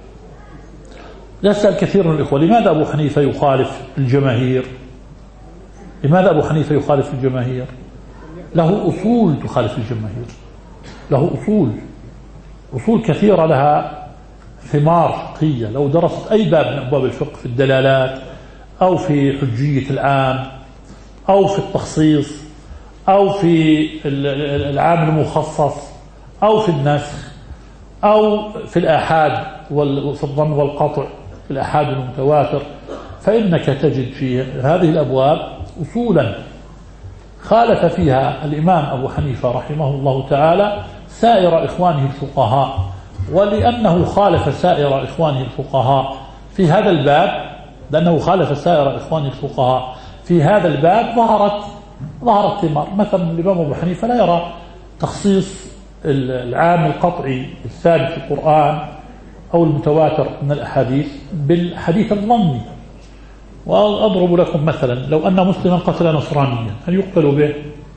يسأل كثير من الإخوة لماذا أبو حنيفة يخالف الجماهير؟ لماذا أبو حنيفة يخالف الجماهير؟ له أصول تخالف الجماهير، له أصول كثيرة لها ثمار فقهية. لو درست أي باب من أبواب الفقه في الدلالات أو في حجية العام أو في التخصيص أو في العام المخصص أو في النسخ أو في الآحاد وفي الظن والقطع في الآحاد المتواتر، فإنك تجد في هذه الأبواب أصولا خالف فيها الإمام أبو حنيفة رحمه الله تعالى سائر إخوانه الفقهاء. ولأنه خالف سائر إخوانه الفقهاء في هذا الباب، لأنه خالف سائر إخوانه الفقهاء في هذا الباب ظهرت ثمار. مثلا الإمام أبو حنيفة لا يرى تخصيص العام القطعي الثابت في القرآن أو المتواتر من الأحاديث بالحديث الظني. وأضرب لكم مثلا، لو أن مسلما قتل نصرانيا هل يقتل به؟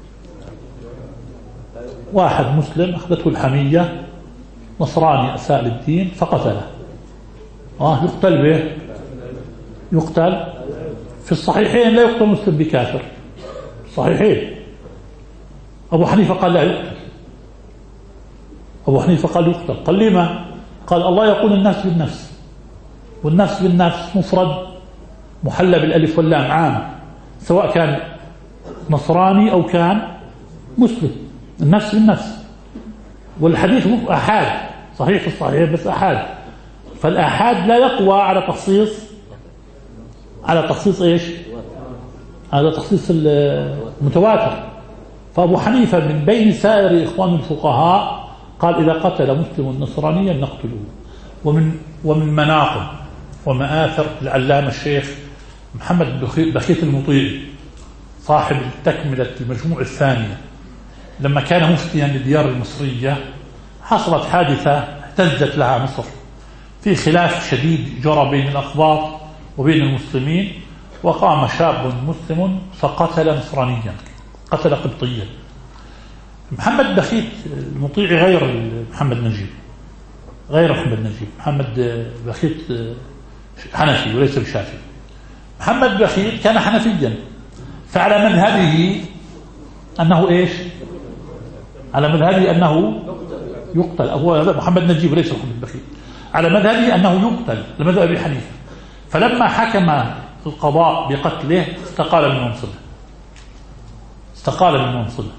واحد مسلم أخذته الحمية، نصراني أساء للدين فقتله، يقتل به؟ يقتل في الصحيحين لا يقتل مسلم بكافر، صحيحين. أبو حنيفة قال لا يقتل، أبو حنيفة قال يقتل. قال لما؟ قال الله يقول النفس بالنفس، والنفس بالنفس مفرد محلى بالألف واللام عام، سواء كان نصراني أو كان مسلم، النفس بالنفس. والحديث أحاد، صحيح في الصحيح بس أحاد، فالأحاد لا يقوى على تخصيص إيش؟ على تخصيص المتواتر. فأبو حنيفة من بين سائر إخوان الفقهاء قال إذا قتل مسلم نصرانيا نقتله. ومن مناقب ومآثر العلامة الشيخ محمد بخيت المطيعي صاحب تكملة المجموع الثانية، لما كان مفتيا للديار المصرية حصلت حادثة اهتزت لها مصر في خلاف شديد جرى بين الأقباط وبين المسلمين، وقام شاب مسلم فقتل نصرانيا، قتل قبطيا. محمد بخيت المطيعي غير محمد نجيب، محمد بخيت حنفي وليس بشافعي. محمد بخيت كان حنفيا، فعلى مذهبه أنه إيش؟ على مذهبه أنه يقتل. أبو محمد نجيب وليس محمد بخيت، على مذهبه أنه يقتل لمذهب أبي حنيفة. فلما حكم القضاء بقتله استقال من منصبه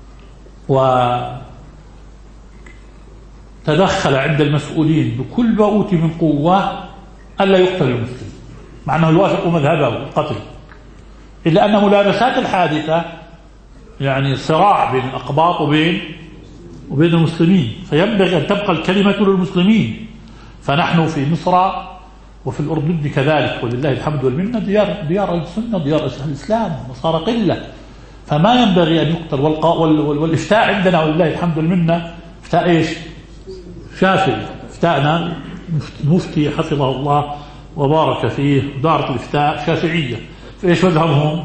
وتدخل عند المسؤولين بكل ما أوتي من قوة ألا يقتل المسلم، مع أنه يوافق مذهبه القتل، إلا أن ملابسات الحادثة يعني صراع بين الأقباط وبين المسلمين، فينبغي أن تبقى الكلمة للمسلمين. فنحن في مصر وفي الأردن كذلك ولله الحمد والمنة ديار السنة، ديار الإسلام، نصارى قلة، فما ينبغي أن يقتل. والإفتاء عندنا ولله الحمد والمنة إفتاء إيش؟ شافعي. إفتاءنا مفتي حفظه الله وبارك فيه دارة الإفتاء شافعية. فإيش مذهبهم؟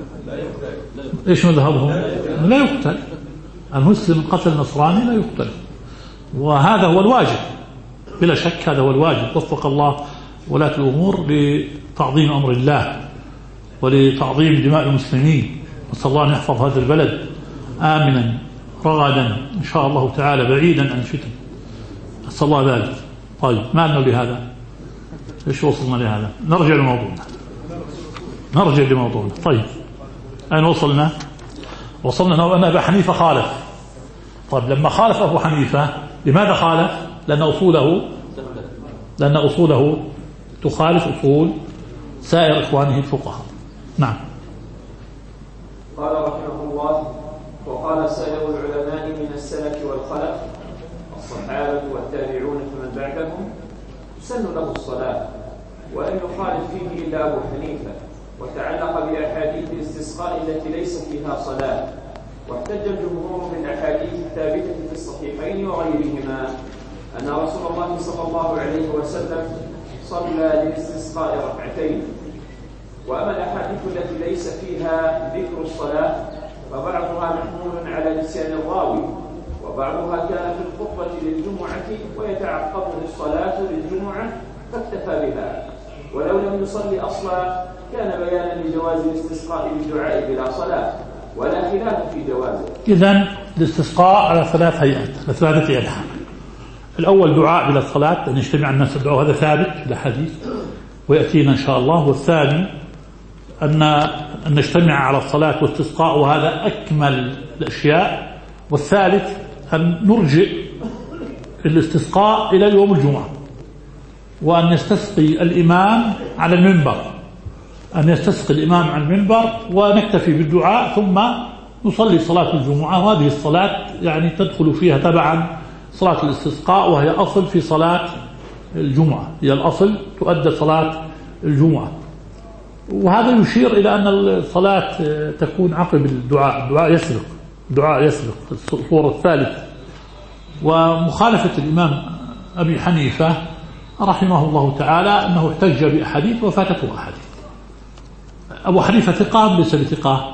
لا يقتل المسلم، قتل نصراني لا يقتل. وهذا هو الواجب بلا شك، هذا هو الواجب. وفق الله ولاة الأمور لتعظيم أمر الله ولتعظيم دماء المسلمين. نسأل الله أن يحفظ هذا البلد آمنا رغدا إن شاء الله تعالى بعيدا عن الفتن، نسأل الله ذلك. طيب ما لنا لهذا؟ إيش وصلنا لهذا؟ نرجع لموضوعنا. طيب أين وصلنا؟ وصلنا أن أبو حنيفة خالف. طيب لما خالف أبو حنيفة لماذا خالف؟ لأن أصوله تخالف أصول سائر إخوانه الفقهاء. نعم. قال رحمه الله: وقال سائر العلماء من السلف والخلف الصحابة والتابعون فمن بعدهم تسن له الصلاة، ولم يخالف فيه إلا أبو حنيفة، وتعلق بأحاديث الاستسقاء التي ليس فيها صلاة، واحتج الجمهور بالأحاديث الثابتة في الصحيحين وغيرهما أن رسول الله صلى الله عليه وسلم صلى للاستسقاء ركعتين. وأما الأحاديث التي ليس فيها ذكر الصلاة فبعضها محمول على نسيان الراوي، وبعضها كان في الخطبة للجمعة ويتعقبه الصلاة للجمعة فاكتفى بها. ولو لم يصلي أصلا كان بيانا لجواز الاستسقاء بالدعاء بلا صلاة ولا خلاف في جوازه. إذن الاستسقاء على ثلاث هيئات، ثلاثة أنحاء. الأول دعاء بلا صلاة، أن يجتمع الناس الدعاء، هذا ثابت في الحديث ويأتينا إن شاء الله. والثاني أن نجتمع على الصلاة والاستسقاء، وهذا أكمل الأشياء. والثالث أن نرجئ الاستسقاء إلى يوم الجمعة، وأن يستسقي الإمام على المنبر، أن يستسقي الإمام على المنبر ونكتفي بالدعاء ثم نصلي صلاة الجمعة. وهذه الصلاة يعني تدخل فيها تبعا صلاة الاستسقاء، وهي أصل في صلاة الجمعة، هي الأصل تؤدى صلاة الجمعة. وهذا يشير إلى أن الصلاة تكون عقب الدعاء، الدعاء يسبق الصورة الثالثة. ومخالفة الإمام أبي حنيفة رحمه الله تعالى أنه احتج بأحاديث وفاتته أحاديث. أبو حنيفة ثقة أم ليس بثقة؟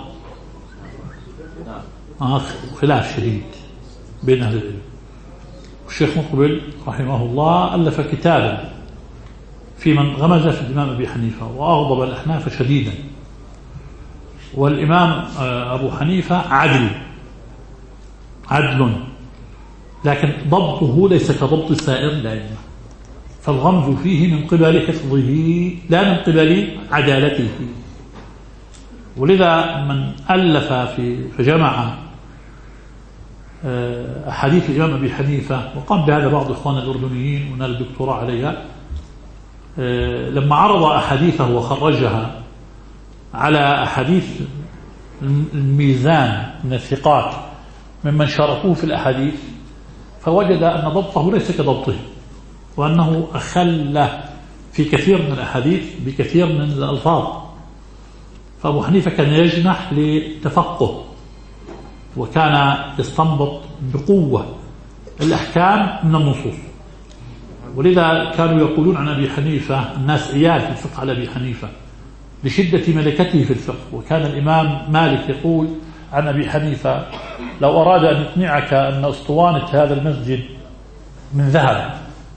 خلاف شديد بين أهل العلم. الشيخ مقبل رحمه الله ألف كتابا في من غمز في الإمام أبي حنيفة وأغضب الأحناف شديدا. والإمام أبو حنيفة عدل، لكن ضبطه ليس كضبط سائر الأئمة، فالغمز فيه من قبل حفظه لا من قبل عدالته. ولذا من ألف فجمع أحاديث الإمام أبي حنيفة، وقام بهذا بعض إخوان الأردنيين ونال الدكتوراه عليها، لما عرض أحاديثه وخرجها على أحاديث الميزان من الثقات ممن شاركوه في الأحاديث، فوجد أن ضبطه ليس كضبطه، وأنه أخل في كثير من الأحاديث بكثير من الألفاظ. فأبو حنيفة كان يجنح للتفقه، وكان يستنبط بقوة الأحكام من النصوص. ولذا كانوا يقولون عن أبي حنيفة الناس عيال في الفقه على أبي حنيفة لشدة ملكته في الفقه. وكان الإمام مالك يقول عن أبي حنيفة: لو أراد أن يقنعك أن أسطوانة هذا المسجد من ذهب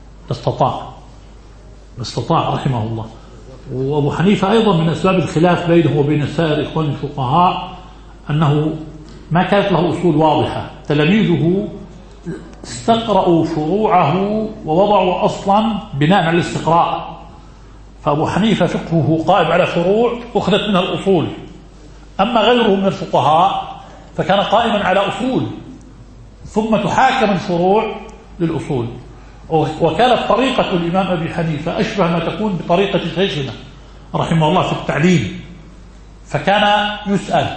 استطاع رحمه الله. وأبو حنيفة أيضا من أسباب الخلاف بينه وبين سائر إخوان الفقهاء أنه ما كانت له أصول واضحة. تلاميذه استقرأوا فروعه ووضعوا أصلا بناء على الاستقراء، فأبو حنيفة فقهه قائم على فروع أخذت منها الأصول. أما غيره من الفقهاء فكان قائما على أصول ثم تحاكم الفروع للأصول. وكانت طريقة الإمام أبي حنيفة أشبه ما تكون بطريقة شيخنا رحمه الله في التعليم، فكان يسأل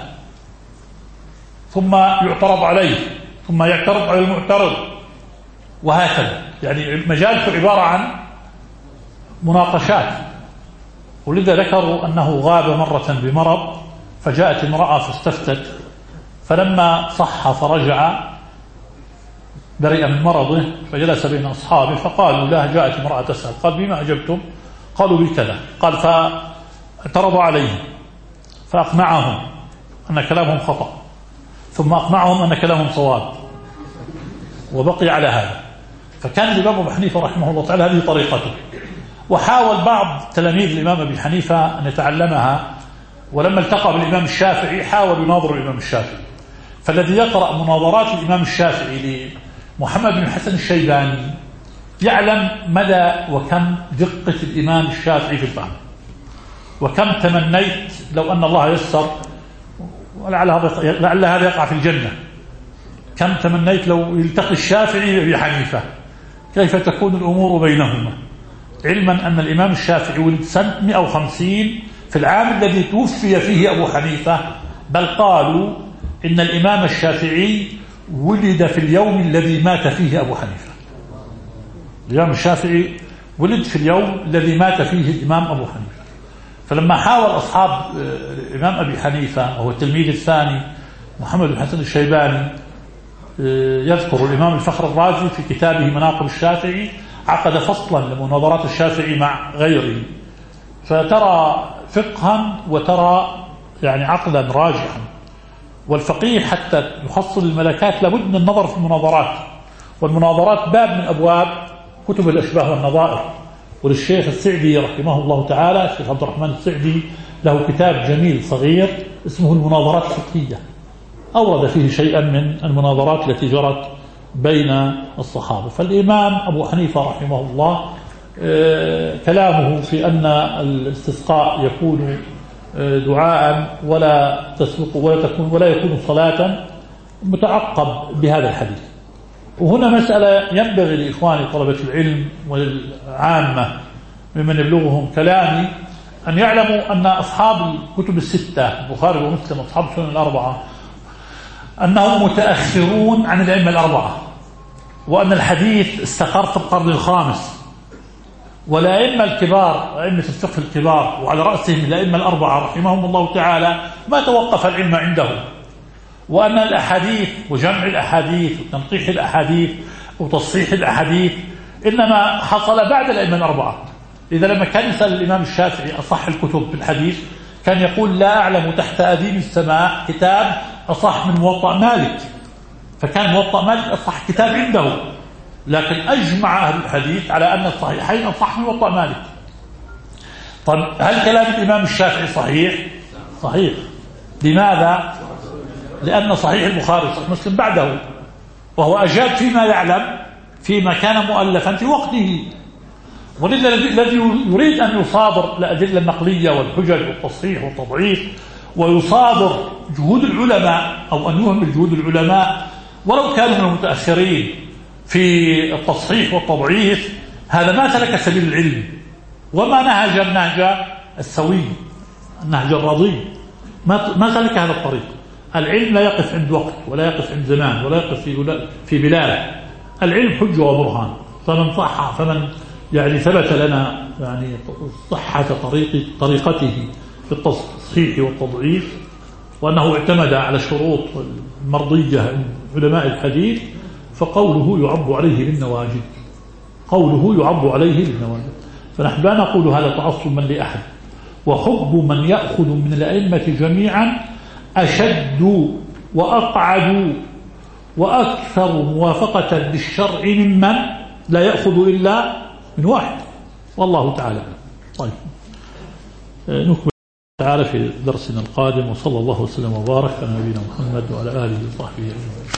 ثم يعترض عليه ثم يعترض على المعترض، وهكذا. يعني مجالته عبارة عن مناقشات. ولذا ذكروا أنه غاب مرة بمرض، فجاءت امرأة فاستفتت، فلما صح فرجع برئ من مرضه، فجلس بين أصحابه فقالوا له: جاءت امرأة تسأل. قال: بما أجبتم؟ قالوا: بكذا. قال: فاعترضوا عليه فأقنعهم أن كلامهم خطأ، ثم أقنعهم أن كلامهم صواب، وبقي على هذا. فكان الإمام أبو حنيفة رحمه الله تعالى هذه طريقته. وحاول بعض تلاميذ الإمام أبي حنيفة أن يتعلمها، ولما التقى بالإمام الشافعي حاول يناظر الإمام الشافعي. فالذي يقرأ مناظرات الإمام الشافعي لمحمد بن الحسن الشيباني يعلم مدى وكم دقة الإمام الشافعي في الفهم، وكم تمنيت لو أن الله يسر، ولعل هذا يقع في الجنة، كم تمنيت لو يلتقي الشافعي بأبي حنيفة كيف تكون الأمور بينهما، علما أن الإمام الشافعي ولد سنة 150 في العام الذي توفي فيه أبو حنيفة، بل قالوا إن الإمام الشافعي ولد في اليوم الذي مات فيه أبو حنيفة. الإمام الشافعي ولد في اليوم الذي مات فيه الإمام أبو حنيفة. فلما حاول أصحاب الإمام أبي حنيفة وهو التلميذ الثاني محمد بن الحسن الشيباني، يذكر الإمام الفخر الرازي في كتابه مناقب الشافعي عقد فصلا لمناظرات الشافعي مع غيره، فترى فقها وترى يعني عقلا راجحا. والفقيه حتى يحصل الملكات لابد من النظر في المناظرات، والمناظرات باب من أبواب كتب الأشباه والنظائر، وللشيخ السعدي رحمه الله تعالى، الشيخ عبد الرحمن السعدي له كتاب جميل صغير اسمه المناظرات الفقهية، أورد فيه شيئا من المناظرات التي جرت بين الصحابة. فالإمام أبو حنيفة رحمه الله كلامه في أن الاستسقاء يكون دعاء ولا تسبق ولا يكون صلاة متعقب بهذا الحديث. وهنا مسألة ينبغي لإخواني طلبة العلم والعامة ممن يبلغهم كلامي أن يعلموا أن أصحاب الكتب الستة البخاري ومسلم أصحاب السنن الأربعة أنهم متأخرون عن الأئمة الأربعة، وأن الحديث استقر في القرن الخامس، والأئمة الكبار أئمة الفقه الكبار وعلى رأسهم الأئمة الأربعة رحمهم الله تعالى ما توقف العلم عندهم، وأن الأحاديث وجمع الأحاديث وتنقيح الأحاديث وتصحيح الأحاديث إنما حصل بعد الأئمة الأربعة. إذا لما كان يسأل الإمام الشافعي أصح الكتب في الحديث كان يقول لا أعلم تحت أديم السماء كتاب أصح من موطأ مالك، فكان موطأ مالك أصح كتاب عنده، لكن أجمع أهل الحديث على أن الصحيحين أصح من موطأ مالك. طيب هل كلام الإمام الشافعي صحيح؟ صحيح. لماذا؟ لأن صحيح البخاري وصحيح مسلم بعده، وهو أجاد فيما يعلم فيما كان مؤلفا في وقته. الذي يريد أن يصادر الأدلة النقلية والحجج والتصحيح والتضعيف ويصادر جهود العلماء أو أن يهمل جهود العلماء ولو كانوا من المتأخرين في التصحيح والتضعيف، هذا ما سلك سبيل العلم وما نهج النهج السوي النهج الرضي، ما سلك هذا الطريق. العلم لا يقف عند وقت ولا يقف عند زمان ولا يقف في بلاد. العلم حجة وبرهان، فمن يعني ثبت لنا يعني صحة طريقته في التصحيح والتضعيف وأنه اعتمد على الشروط المرضية عند علماء الحديث فقوله يعض عليه بالنواجذ، قوله يعض عليه بالنواجذ. فنحن لا نقول هذا تعصبا لأحد، وحب من يأخذ من الأئمة جميعا أشد وأقعد وأكثر موافقة للشرع ممن لا يأخذ إلا من واحد، والله تعالى. طيب نكمل تعالى في درسنا القادم، وصلى الله وسلم وبارك على نبينا محمد وعلى آله وصحبه أجمعين.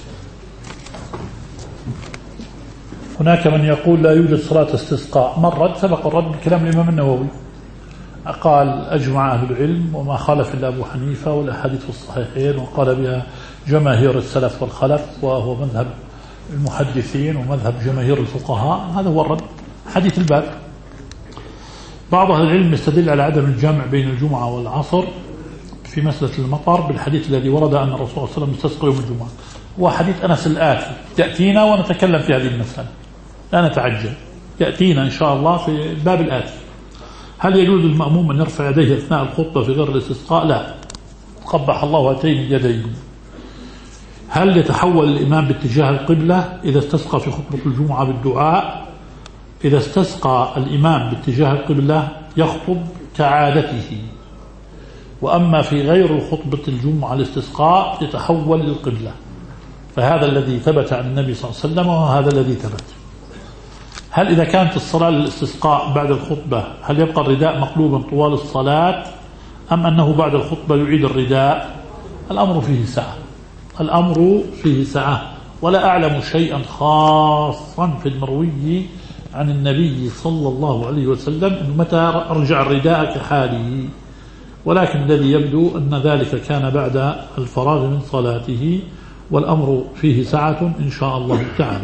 هناك من يقول لا يوجد صلاة استسقاء. مرة سبق الرد بكلام الإمام النووي، قال أجمع أهل العلم وما خالف إلا أبو حنيفة والأحاديث الصحيحين، وقال بها جماهير السلف والخلف، وهو مذهب المحدثين ومذهب جماهير الفقهاء. هذا هو الرد حديث الباب. بعض أهل العلم يستدل على عدم الجمع بين الجمعة والعصر في مسألة المطر بالحديث الذي ورد أن الرسول صلى الله عليه وسلم استسقى يوم الجمعة، وحديث أنس الآتي تأتينا ونتكلم في هذه المسألة، لا نتعجل، يأتينا إن شاء الله في الباب الآتي. هل يجوز المأموم أن يرفع يديه أثناء الخطبة في غير الاستسقاء؟ لا، قبح الله هاتين اليدين. هل يتحول الإمام باتجاه القبلة إذا استسقى في خطبة الجمعة بالدعاء؟ إذا استسقى الإمام باتجاه القبلة يخطب كعادته، وأما في غير خطبة الجمعة الاستسقاء يتحول للقبلة، فهذا الذي ثبت عن النبي صلى الله عليه وسلم وهذا الذي ثبت. هل إذا كانت الصلاة للاستسقاء بعد الخطبة هل يبقى الرداء مقلوبا طوال الصلاة أم أنه بعد الخطبة يعيد الرداء؟ الأمر فيه سعة، الأمر فيه سعة، ولا أعلم شيئا خاصا في المروي عن النبي صلى الله عليه وسلم أنه متى رجع الرداء كحاله، ولكن الذي يبدو أن ذلك كان بعد الفراغ من صلاته، والأمر فيه سعة إن شاء الله تعالى.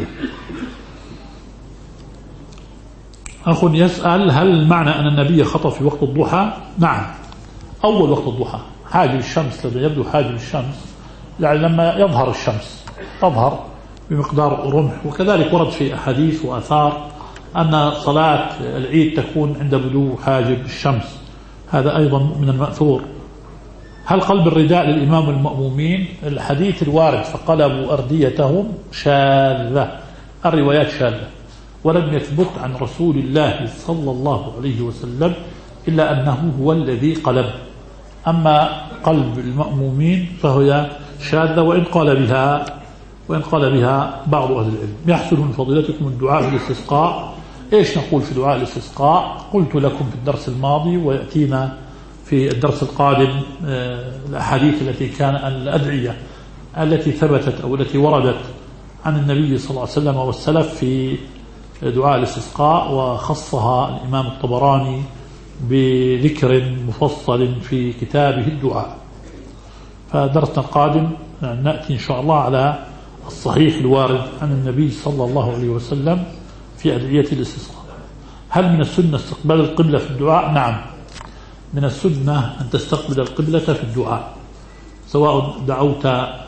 أخ يسأل هل المعنى أن النبي خطب في وقت الضحى؟ نعم، أول وقت الضحى حاجب الشمس، لما يبدو حاجب الشمس يعني لما يظهر الشمس تظهر بمقدار رمح، وكذلك ورد في أحاديث وأثار أن صلاة العيد تكون عند بدو حاجب الشمس، هذا أيضا من المأثور. هل قلب الرداء للإمام والمأمومين؟ الحديث الوارد فقلبوا أرديتهم شاذة، الروايات شاذة، ولم يثبت عن رسول الله صلى الله عليه وسلم إلا أنه هو الذي قلب. أما قلب المأمومين فهي شاذة، وإن قال بها بعض أهل العلم. يحصل من فضيلتكم الدعاء في الاستسقاء إيش نقول في دعاء الاستسقاء؟ قلت لكم في الدرس الماضي ويأتينا في الدرس القادم الأحاديث التي كان الأدعية التي ثبتت أو التي وردت عن النبي صلى الله عليه وسلم والسلف في دعاء الاستسقاء، وخصها الإمام الطبراني بذكر مفصل في كتابه الدعاء. فدرسنا القادم نأتي إن شاء الله على الصحيح الوارد عن النبي صلى الله عليه وسلم في أدعية الاستسقاء. هل من السنة استقبال القبلة في الدعاء؟ نعم، من السنة أن تستقبل القبلة في الدعاء، سواء دعوت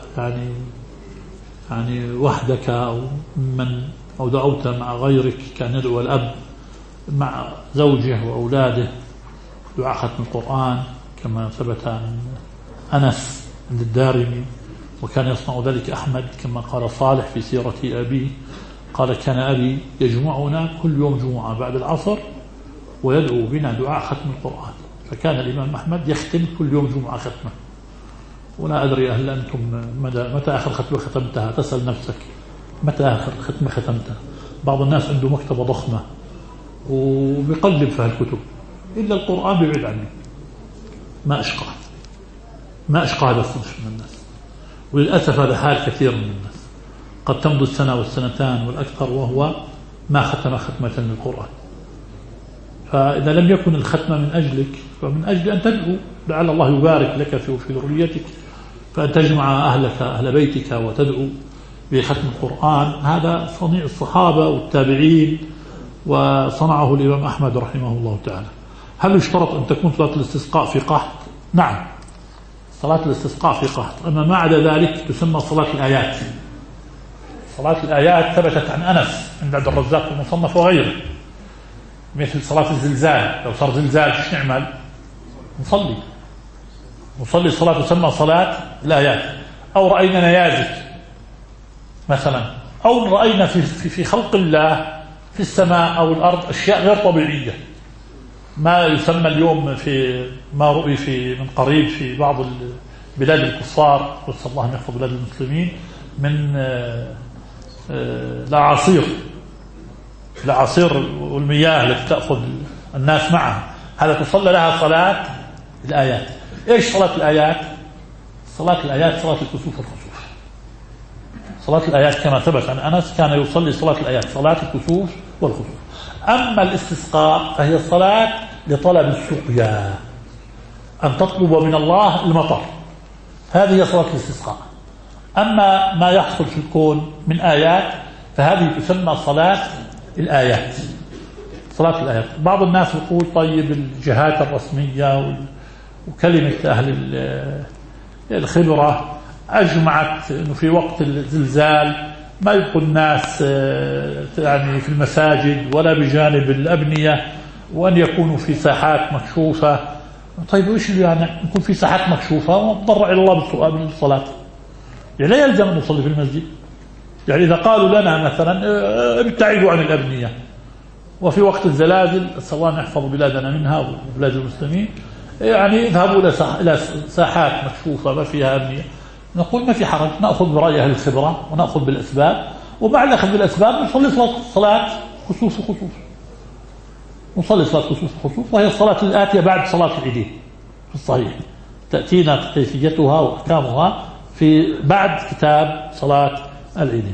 يعني وحدك أو دعوت مع غيرك، كان يدعو الأب مع زوجه وأولاده دعاء ختم القرآن كما ثبت عن أنس عند الدارمي، وكان يصنع ذلك أحمد كما قال صالح في سيرة أبيه، قال كان أبي يجمعنا كل يوم جمعة بعد العصر ويدعو بنا دعاء ختم القرآن، فكان الإمام أحمد يختم كل يوم جمعة ختمة. ولا أدري هل أنتم متى آخر ختمة ختمتها؟ تسأل نفسك متى آخر ختمة ختمتها. بعض الناس عنده مكتبة ضخمة وبيقلب فيها الكتب، إلا القرآن بيبعد عنه. ما أشقى هذا الصنف من الناس، وللأسف هذا حال كثير من الناس، قد تمضي السنة والسنتان والأكثر وهو ما ختم ختمة للقرآن. فإذا لم يكن الختمة من أجلك فمن أجل أن تدعو لعل الله يبارك لك في ذريتك، فأن تجمع أهل بيتك وتدعو بختم القرآن. هذا صنيع الصحابة والتابعين، وصنعه الإمام أحمد رحمه الله تعالى. هل يشترط أن تكون صلاة الاستسقاء في قحط؟ نعم، صلاة الاستسقاء في قحط، أما ما عدا ذلك تسمى صلاة الآيات. صلاة الآيات ثبتت عن أنس عند عبد الرزاق في المصنف وغيره، مثل صلاة الزلزال. لو صار زلزال ايش نعمل؟ نصلي صلاة تسمى صلاة الآيات. أو رأينا نيازك مثلا، أو رأينا في خلق الله في السماء أو الأرض أشياء غير طبيعية، ما يسمى اليوم في ما رؤي من قريب في بعض بلاد الكفار، نسأل الله أن يحفظ بلاد المسلمين، من الأعاصير والمياه التي تأخذ الناس معها، هذا تصلى لها صلاة الآيات. إيش صلاة الآيات؟ صلاة الآيات صلاة الكسوف والخسوف. صلاة الآيات كما ثبت عن أنس كان يصلي صلاة الآيات صلاة الكسوف والخسوف. أما الاستسقاء فهي صلاة لطلب السقيا، أن تطلب من الله المطر، هذه هي صلاة الاستسقاء. أما ما يحصل في الكون من آيات فهذه تسمى صلاة الآيات. صلاة الآيات. بعض الناس يقول طيب الجهات الرسمية وكلمة أهل الخبرة أجمعت أنه في وقت الزلزال ما يبقى الناس يعني في المساجد ولا بجانب الأبنية، وأن يكونوا في ساحات مكشوفة. طيب وإيش يعني نكون في ساحات مكشوفة ونضطر إلى الله بالصلاة؟ يعني لا يلزم أن نصلي في المسجد. يعني إذا قالوا لنا مثلا ابتعدوا عن الأبنية وفي وقت الزلازل سواء نحفظ بلادنا منها وبلاد المسلمين، يعني اذهبوا إلى ساحات مكشوفة ما فيها أبنية، نقول ما في حرج، نأخذ برأي أهل الخبرة ونأخذ بالأسباب، ومع الأخذ بالأسباب نصلي صلاة كسوف وخسوف. نصلي صلاة كسوف وخسوف، وهي الصلاة الآتية بعد صلاة العيدين في الصحيح، تأتينا كيفيتها وأحكامها في بعد كتاب صلاة العيدين.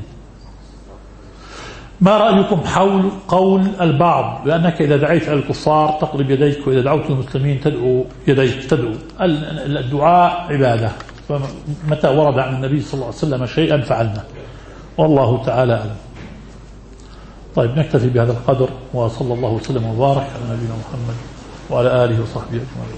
ما رأيكم حول قول البعض بأنك إذا دعيت على الكفار تقلب يديك، وإذا دعوت المسلمين تدعو يديك؟ تدعو. الدعاء عبادة، فمتى ورد عن النبي صلى الله عليه وسلم شيئا فعلنا، والله تعالى أعلم. طيب نكتفي بهذا القدر، وصلى الله وسلم وبارك على نبينا محمد وعلى آله وصحبه أجمعين.